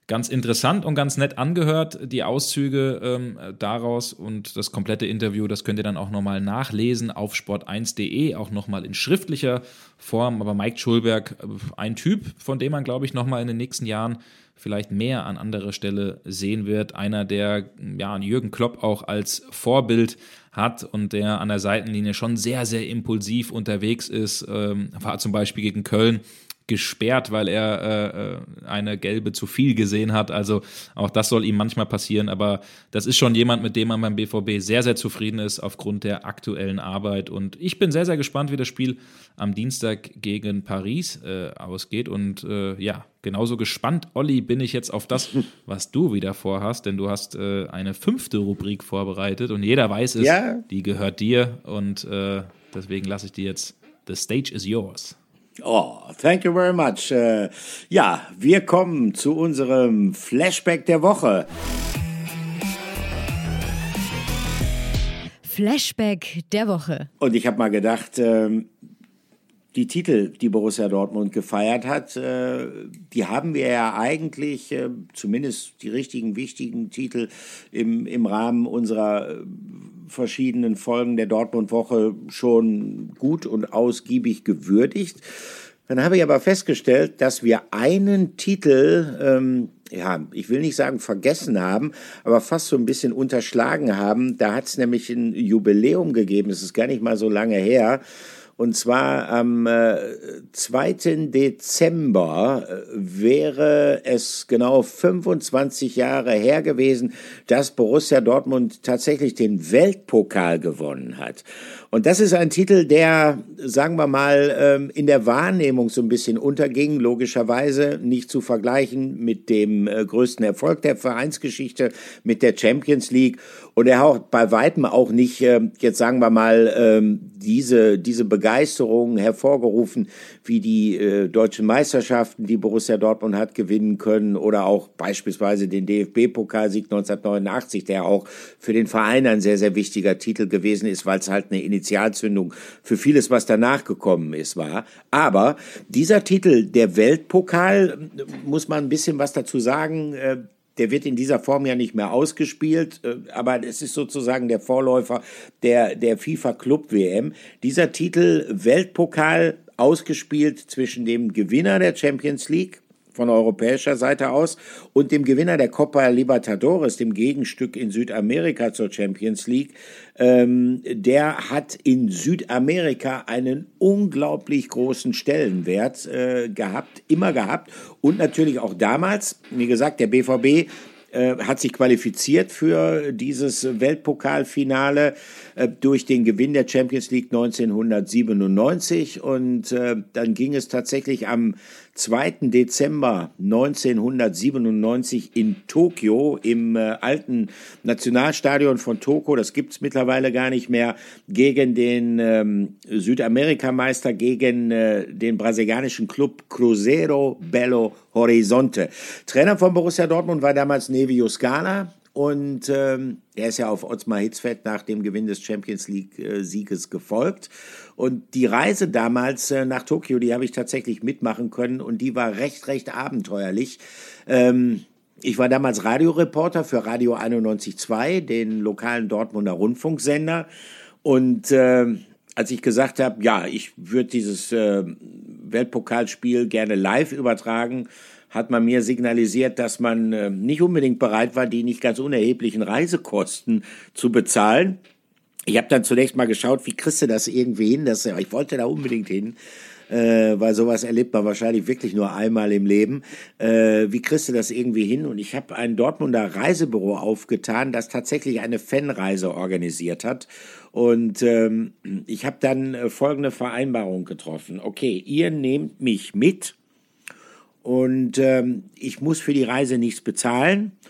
ganz interessant und ganz nett angehört, die Auszüge ähm, daraus und das komplette Interview, das könnt ihr dann auch nochmal nachlesen auf sport eins punkt de, auch nochmal in schriftlicher Form. Aber Mike Schulberg, ein Typ, von dem man, glaube ich, nochmal in den nächsten Jahren vielleicht mehr an anderer Stelle sehen wird. Einer, der ja, Jürgen Klopp auch als Vorbild hat und der an der Seitenlinie schon sehr, sehr impulsiv unterwegs ist, ähm, war zum Beispiel gegen Köln gesperrt, weil er äh, eine gelbe zu viel gesehen hat. Also auch das soll ihm manchmal passieren, aber das ist schon jemand, mit dem man beim B V B sehr, sehr zufrieden ist aufgrund der aktuellen Arbeit. Und ich bin sehr, sehr gespannt, wie das Spiel am Dienstag gegen Paris äh, ausgeht. Und äh, ja, genauso gespannt, Olli, bin ich jetzt auf das, was du wieder vorhast, denn du hast äh, eine fünfte Rubrik vorbereitet und jeder weiß es, ja. Die gehört dir und äh, deswegen lasse ich dir jetzt The Stage is yours. Oh, thank you very much. Äh, ja, wir kommen zu unserem Flashback der Woche. Flashback der Woche. Und ich habe mal gedacht, ähm, die Titel, die Borussia Dortmund gefeiert hat, äh, die haben wir ja eigentlich, äh, zumindest die richtigen, wichtigen Titel im, im Rahmen unserer äh, verschiedenen Folgen der Dortmund-Woche schon gut und ausgiebig gewürdigt. Dann habe ich aber festgestellt, dass wir einen Titel, ähm, ja, ich will nicht sagen vergessen haben, aber fast so ein bisschen unterschlagen haben. Da hat es nämlich ein Jubiläum gegeben, es ist gar nicht mal so lange her. Und zwar am äh, zweiten Dezember äh, wäre es genau fünfundzwanzig Jahre her gewesen, dass Borussia Dortmund tatsächlich den Weltpokal gewonnen hat. Und das ist ein Titel, der, sagen wir mal, ähm, in der Wahrnehmung so ein bisschen unterging, logischerweise nicht zu vergleichen mit dem äh, größten Erfolg der Vereinsgeschichte, mit der Champions League. Und er hat bei weitem auch nicht, äh, jetzt sagen wir mal, ähm, diese, diese Begeisterung hervorgerufen, wie die äh, deutschen Meisterschaften, die Borussia Dortmund hat gewinnen können, oder auch beispielsweise den D F B-Pokalsieg neunzehnhundertneunundachtzig, der auch für den Verein ein sehr, sehr wichtiger Titel gewesen ist, weil es halt eine Initialzündung für vieles, was danach gekommen ist, war. Aber dieser Titel, der Weltpokal, muss man ein bisschen was dazu sagen, äh, der wird in dieser Form ja nicht mehr ausgespielt, aber es ist sozusagen der Vorläufer der, der FIFA-Club-W M. Dieser Titel Weltpokal ausgespielt zwischen dem Gewinner der Champions League von europäischer Seite aus und dem Gewinner der Copa Libertadores, dem Gegenstück in Südamerika zur Champions League. Ähm, der hat in Südamerika einen unglaublich großen Stellenwert äh, gehabt, immer gehabt. Und natürlich auch damals, wie gesagt, der B V B äh, hat sich qualifiziert für dieses Weltpokalfinale äh, durch den Gewinn der Champions League neunzehnhundertsiebenundneunzig. Und äh, dann ging es tatsächlich am zweiten Dezember neunzehnhundertsiebenundneunzig in Tokio im äh, alten Nationalstadion von Tokio, das gibt's mittlerweile gar nicht mehr, gegen den ähm, Südamerikameister, gegen äh, den brasilianischen Club Cruzeiro Belo Horizonte. Trainer von Borussia Dortmund war damals Nevio Scala. Und ähm, er ist ja auf Ottmar Hitzfeld nach dem Gewinn des Champions League-Sieges äh, gefolgt. Und die Reise damals äh, nach Tokio, die habe ich tatsächlich mitmachen können und die war recht, recht abenteuerlich. Ähm, ich war damals Radioreporter für Radio einundneunzig Komma zwei, den lokalen Dortmunder Rundfunksender. Und äh, als ich gesagt habe, ja, ich würde dieses äh, Weltpokalspiel gerne live übertragen, hat man mir signalisiert, dass man äh, nicht unbedingt bereit war, die nicht ganz unerheblichen Reisekosten zu bezahlen. Ich habe dann zunächst mal geschaut, wie kriegst du das irgendwie hin? Das, ich wollte da unbedingt hin, äh, weil sowas erlebt man wahrscheinlich wirklich nur einmal im Leben. Äh, wie kriegst du das irgendwie hin? Und ich habe ein Dortmunder Reisebüro aufgetan, das tatsächlich eine Fanreise organisiert hat. Und ähm, ich habe dann äh, folgende Vereinbarung getroffen. Okay, ihr nehmt mich mit. Und ähm, ich muss für die Reise nichts bezahlen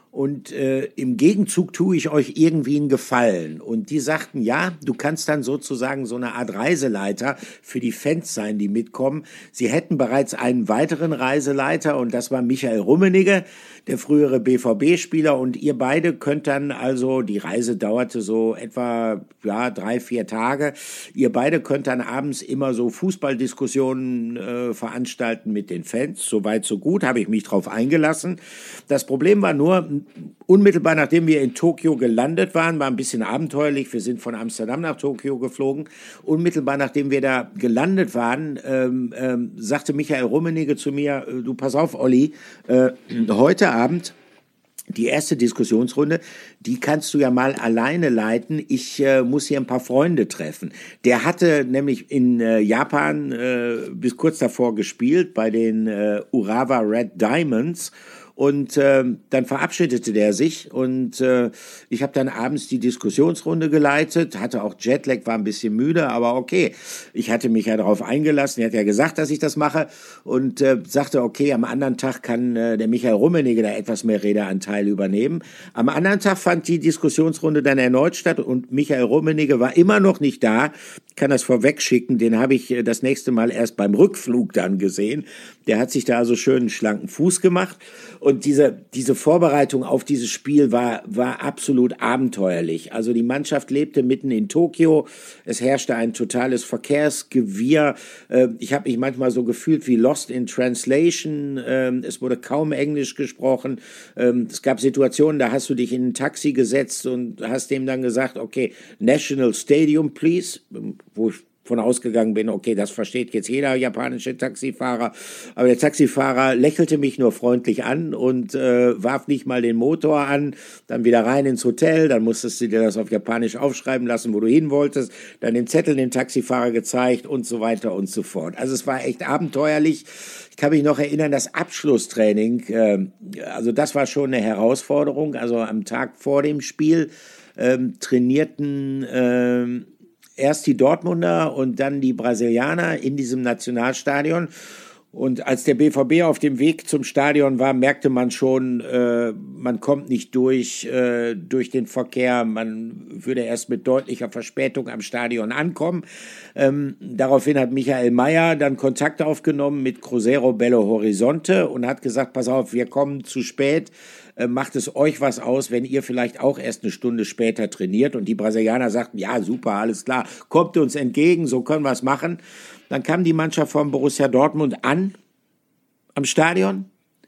Und äh, im Gegenzug tue ich euch irgendwie einen Gefallen. Und die sagten, ja, du kannst dann sozusagen so eine Art Reiseleiter für die Fans sein, die mitkommen. Sie hätten bereits einen weiteren Reiseleiter und das war Michael Rummenigge, der frühere B V B-Spieler. Und ihr beide könnt dann also, die Reise dauerte so etwa ja, drei, vier Tage, ihr beide könnt dann abends immer so Fußballdiskussionen äh, veranstalten mit den Fans. Soweit, so gut, habe ich mich drauf eingelassen. Das Problem war nur, unmittelbar nachdem wir in Tokio gelandet waren, war ein bisschen abenteuerlich, wir sind von Amsterdam nach Tokio geflogen, unmittelbar nachdem wir da gelandet waren, ähm, ähm, sagte Michael Rummenigge zu mir, äh, du pass auf, Olli, äh, heute Abend die erste Diskussionsrunde, die kannst du ja mal alleine leiten. Ich äh, muss hier ein paar Freunde treffen. Der hatte nämlich in äh, Japan äh, bis kurz davor gespielt bei den äh, Urawa Red Diamonds. Und äh, dann verabschiedete der sich und äh, ich habe dann abends die Diskussionsrunde geleitet, hatte auch Jetlag, war ein bisschen müde, aber okay. Ich hatte mich ja darauf eingelassen, er hat ja gesagt, dass ich das mache und äh, sagte, okay, am anderen Tag kann äh, der Michael Rummenigge da etwas mehr Redeanteil übernehmen. Am anderen Tag fand die Diskussionsrunde dann erneut statt und Michael Rummenigge war immer noch nicht da. Ich kann das vorwegschicken, den habe ich äh, das nächste Mal erst beim Rückflug dann gesehen. Der hat sich da also schön einen schlanken Fuß gemacht. Und diese, diese Vorbereitung auf dieses Spiel war, war absolut abenteuerlich. Also die Mannschaft lebte mitten in Tokio. Es herrschte ein totales Verkehrsgewirr. Ich habe mich manchmal so gefühlt wie Lost in Translation. Es wurde kaum Englisch gesprochen. Es gab Situationen, da hast du dich in ein Taxi gesetzt und hast dem dann gesagt, okay, National Stadium, please, wo ich von ausgegangen bin, okay, das versteht jetzt jeder japanische Taxifahrer, aber der Taxifahrer lächelte mich nur freundlich an und äh, warf nicht mal den Motor an, dann wieder rein ins Hotel, dann musstest du dir das auf Japanisch aufschreiben lassen, wo du hin wolltest, dann den Zettel dem Taxifahrer gezeigt und so weiter und so fort. Also es war echt abenteuerlich. Ich kann mich noch erinnern, das Abschlusstraining, äh, also das war schon eine Herausforderung, also am Tag vor dem Spiel äh, trainierten äh, erst die Dortmunder und dann die Brasilianer in diesem Nationalstadion. Und als der B V B auf dem Weg zum Stadion war, merkte man schon, äh, man kommt nicht durch, äh, durch den Verkehr. Man würde erst mit deutlicher Verspätung am Stadion ankommen. Ähm, daraufhin hat Michael Mayer dann Kontakt aufgenommen mit Cruzeiro Belo Horizonte und hat gesagt, pass auf, wir kommen zu spät. Macht es euch was aus, wenn ihr vielleicht auch erst eine Stunde später trainiert? Und die Brasilianer sagten, ja, super, alles klar, kommt uns entgegen, so können wir es machen. Dann kam die Mannschaft von Borussia Dortmund an, am Stadion.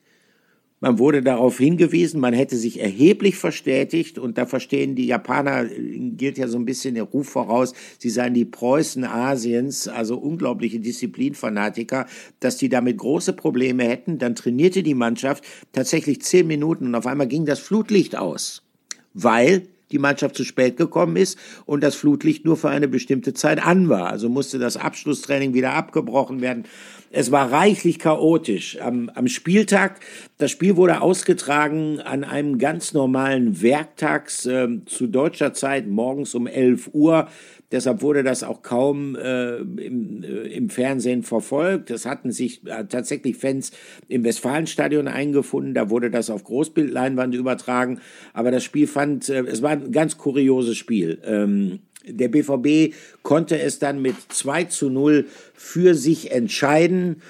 Man wurde darauf hingewiesen, man hätte sich erheblich verstetigt und da verstehen die Japaner, gilt ja so ein bisschen der Ruf voraus, sie seien die Preußen Asiens, also unglaubliche Disziplinfanatiker, dass die damit große Probleme hätten. Dann trainierte die Mannschaft tatsächlich zehn Minuten und auf einmal ging das Flutlicht aus, weil die Mannschaft zu spät gekommen ist und das Flutlicht nur für eine bestimmte Zeit an war. Also musste das Abschlusstraining wieder abgebrochen werden. Es war reichlich chaotisch. Am, am Spieltag, das Spiel wurde ausgetragen an einem ganz normalen Werktags äh, zu deutscher Zeit morgens um elf Uhr. Deshalb wurde das auch kaum äh, im, äh, im Fernsehen verfolgt. Es hatten sich äh, tatsächlich Fans im Westfalenstadion eingefunden. Da wurde das auf Großbildleinwand übertragen. Aber das Spiel fand, äh, es war ein ganz kurioses Spiel. Ähm, der B V B konnte es dann mit zwei zu null für sich entscheiden.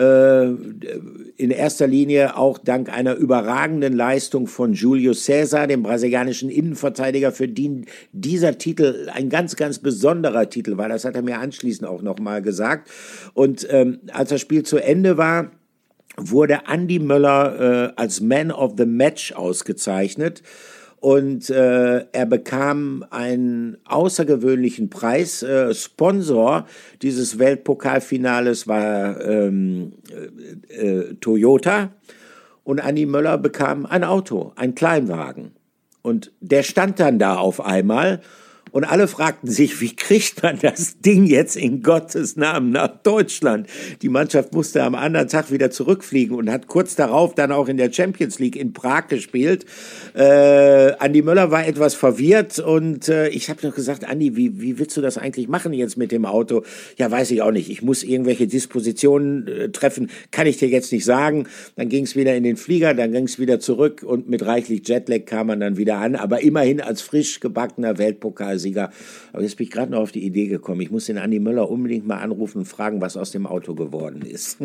In erster Linie auch dank einer überragenden Leistung von Júlio César, dem brasilianischen Innenverteidiger, für den dieser Titel ein ganz, ganz besonderer Titel war. Das hat er mir anschließend auch nochmal gesagt. Und ähm, als das Spiel zu Ende war, wurde Andi Möller äh, als Man of the Match ausgezeichnet. Und äh, er bekam einen außergewöhnlichen Preis. Äh, Sponsor dieses Weltpokalfinales war ähm, äh, äh, Toyota. Und Andi Möller bekam ein Auto, ein Kleinwagen. Und der stand dann da auf einmal. Und alle fragten sich, wie kriegt man das Ding jetzt in Gottes Namen nach Deutschland? Die Mannschaft musste am anderen Tag wieder zurückfliegen und hat kurz darauf dann auch in der Champions League in Prag gespielt. Äh, Andi Möller war etwas verwirrt und äh, ich habe noch gesagt, Andi, wie, wie willst du das eigentlich machen jetzt mit dem Auto? Ja, weiß ich auch nicht. Ich muss irgendwelche Dispositionen äh, treffen, kann ich dir jetzt nicht sagen. Dann ging es wieder in den Flieger, dann ging es wieder zurück und mit reichlich Jetlag kam man dann wieder an. Aber immerhin als frisch gebackener Weltpokalsieger. Aber jetzt bin ich gerade noch auf die Idee gekommen. Ich muss den Andi Möller unbedingt mal anrufen und fragen, was aus dem Auto geworden ist.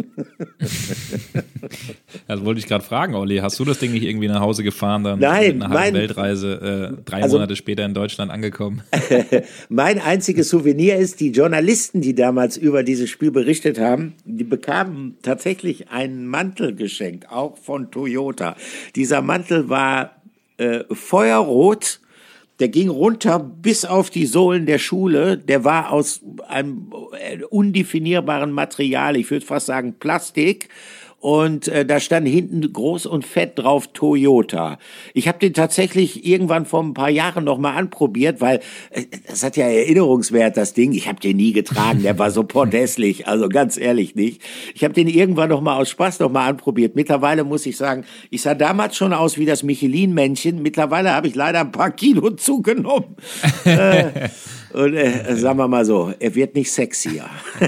Das wollte ich gerade fragen, Olli. Hast du das Ding nicht irgendwie nach Hause gefahren, dann Nein, mit einer mein, Weltreise äh, drei also, Monate später in Deutschland angekommen? Mein einziges Souvenir ist, die Journalisten, die damals über dieses Spiel berichtet haben, die bekamen tatsächlich einen Mantel geschenkt, auch von Toyota. Dieser Mantel war äh, feuerrot. Der ging runter bis auf die Sohlen der Schuhe. Der war aus einem undefinierbaren Material, ich würde fast sagen Plastik. Und äh, da stand hinten groß und fett drauf Toyota. Ich habe den tatsächlich irgendwann vor ein paar Jahren noch mal anprobiert, weil äh, das hat ja Erinnerungswert, das Ding. Ich habe den nie getragen, der war so portesslich, also ganz ehrlich nicht. Ich habe den irgendwann noch mal aus Spaß noch mal anprobiert. Mittlerweile muss ich sagen, ich sah damals schon aus wie das Michelin-Männchen. Mittlerweile habe ich leider ein paar Kilo zugenommen. äh, und äh, sagen wir mal so, er wird nicht sexier.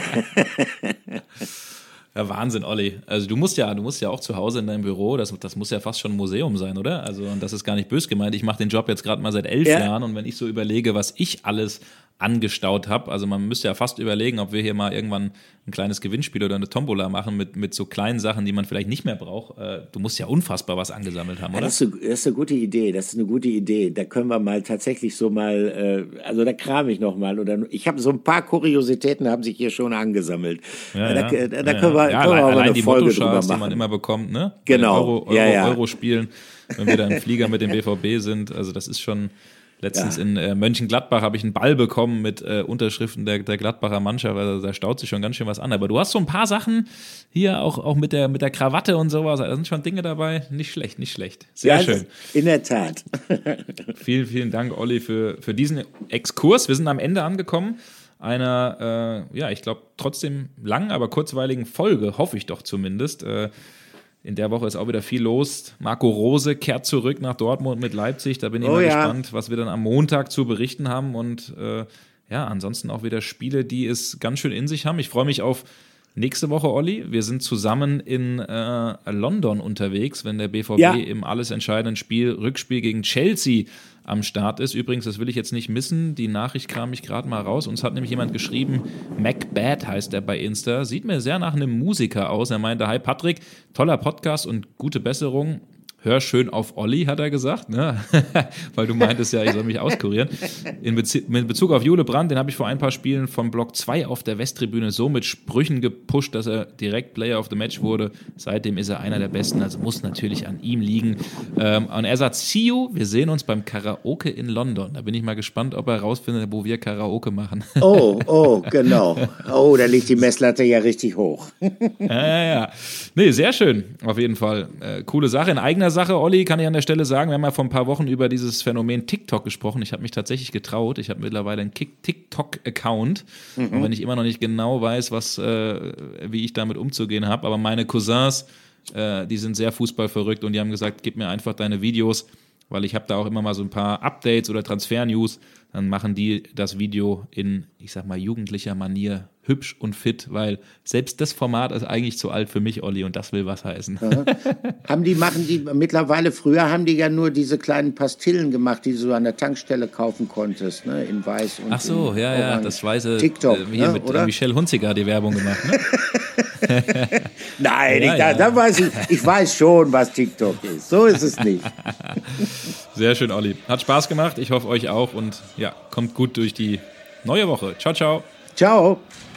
Ja, Wahnsinn, Olli. Also du musst ja, du musst ja auch zu Hause in deinem Büro, das, das muss ja fast schon ein Museum sein, oder? Also, und das ist gar nicht böse gemeint. Ich mache den Job jetzt gerade mal seit elf ja. Jahren und wenn ich so überlege, was ich alles angestaut habe, also man müsste ja fast überlegen, ob wir hier mal irgendwann ein kleines Gewinnspiel oder eine Tombola machen mit, mit so kleinen Sachen, die man vielleicht nicht mehr braucht. Du musst ja unfassbar was angesammelt haben, oder? Ja, das, ist eine, das ist eine gute Idee, das ist eine gute Idee. Da können wir mal tatsächlich so mal, also da kram ich noch mal. Oder ich habe so ein paar Kuriositäten, haben sich hier schon angesammelt. Ja, da, ja. da, da ja, können wir, ja. können wir allein, mal eine die Folge drüber Mottoschars, machen. Die man immer bekommt, ne? Genau. Euro, Euro, ja, ja. Euro spielen, wenn wir da im Flieger mit dem B V B sind. Also das ist schon... Letztens ja. in äh, Mönchengladbach habe ich einen Ball bekommen mit äh, Unterschriften der, der Gladbacher Mannschaft, also da staut sich schon ganz schön was an. Aber du hast so ein paar Sachen hier, auch, auch mit der, mit der Krawatte und sowas, da sind schon Dinge dabei. Nicht schlecht, nicht schlecht. Sehr ja, schön. In der Tat. vielen, vielen Dank, Olli, für, für diesen Exkurs. Wir sind am Ende angekommen einer, äh, ja, ich glaube, trotzdem langen, aber kurzweiligen Folge, hoffe ich doch zumindest. Äh, In der Woche ist auch wieder viel los. Marco Rose kehrt zurück nach Dortmund mit Leipzig. Da bin ich oh, mal ja. gespannt, was wir dann am Montag zu berichten haben. Und äh, ja, ansonsten auch wieder Spiele, die es ganz schön in sich haben. Ich freue mich auf nächste Woche, Olli. Wir sind zusammen in äh, London unterwegs, wenn der B V B ja. im alles entscheidenden Spiel, Rückspiel gegen Chelsea am Start ist. Übrigens, das will ich jetzt nicht missen, die Nachricht kam ich gerade mal raus. Uns hat nämlich jemand geschrieben, Macbad heißt er bei Insta, sieht mir sehr nach einem Musiker aus. Er meinte, hi Patrick, toller Podcast und gute Besserung. Hör schön auf Olli, hat er gesagt, ne? Weil du meintest ja, ich soll mich auskurieren. In Bezie- mit Bezug auf Jule Brandt, den habe ich vor ein paar Spielen von Block zwei auf der Westtribüne so mit Sprüchen gepusht, dass er direkt Player of the Match wurde. Seitdem ist er einer der Besten, also muss natürlich an ihm liegen. Ähm, und er sagt, see you, wir sehen uns beim Karaoke in London. Da bin ich mal gespannt, ob er rausfindet, wo wir Karaoke machen. Oh, oh, genau. Oh, da liegt die Messlatte ja richtig hoch. Ja, ja, ja. Nee, sehr schön, auf jeden Fall. Äh, coole Sache. In eigener Sache, Olli, kann ich an der Stelle sagen, wir haben ja vor ein paar Wochen über dieses Phänomen TikTok gesprochen. Ich habe mich tatsächlich getraut. Ich habe mittlerweile einen TikTok-Account, mhm. und wenn ich immer noch nicht genau weiß, was, äh, wie ich damit umzugehen habe. Aber meine Cousins, äh, die sind sehr fußballverrückt und die haben gesagt, gib mir einfach deine Videos, weil ich habe da auch immer mal so ein paar Updates oder Transfer-News. Dann machen die das Video in, ich sag mal, jugendlicher Manier hübsch und fit, weil selbst das Format ist eigentlich zu alt für mich, Olli, und das will was heißen. Ja. Haben die, machen die mittlerweile, früher haben die ja nur diese kleinen Pastillen gemacht, die du so an der Tankstelle kaufen konntest, ne, in weiß und ach so, in ja, ja, das weiße, TikTok, äh, hier ne, mit oder? Michelle Hunziker die Werbung gemacht, ne? Nein, ja, ich, ja. Da, da weiß ich, ich weiß schon, was TikTok ist. So ist es nicht. Sehr schön, Olli. Hat Spaß gemacht. Ich hoffe, euch auch. Und ja, kommt gut durch die neue Woche. Ciao, ciao. Ciao.